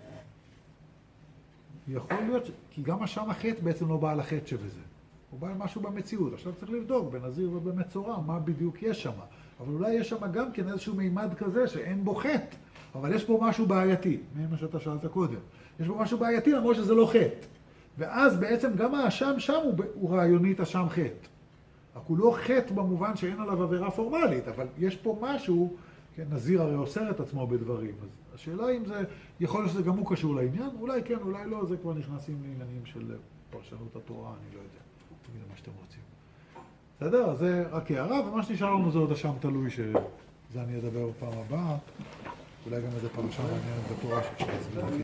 יכול להיות, כי גם אשם החטא בעצם לא בא על החטא שבזה. הוא בא על משהו במציאות. עכשיו צריך לבדוק בנזיר ובמצורע מה בדיוק יש שם. אבל אולי יש שם גם כן איזשהו מימד כזה שאין בו חטא, אבל יש בו משהו בעייתי, מה שאתה שאלת קודם. יש בו משהו בעייתי למרות שזה לא חטא. ואז בעצם גם האשם שם הוא רעיונית אשם חטא. רק הוא לא חטא במובן שאין עליו עבירה פורמלית, אבל יש פה משהו, כן, נזיר הרי אוסר את עצמו בדברים. אז השאלה אם זה, יכול להיות שזה גם הוא קשור לעניין, אולי כן, אולי לא, זה כבר נכנסים לעניינים של פרשנות התורה, אני לא יודע. תגידו מה שאתם רוצים. בסדר? אז זה רק הערה, ומה שנשאר לנו זה עוד אשם תלוי, שזה אני אדבר בפעם הבאה. אולי גם איזה פרשה מעניינת בתורה שצריך להבין.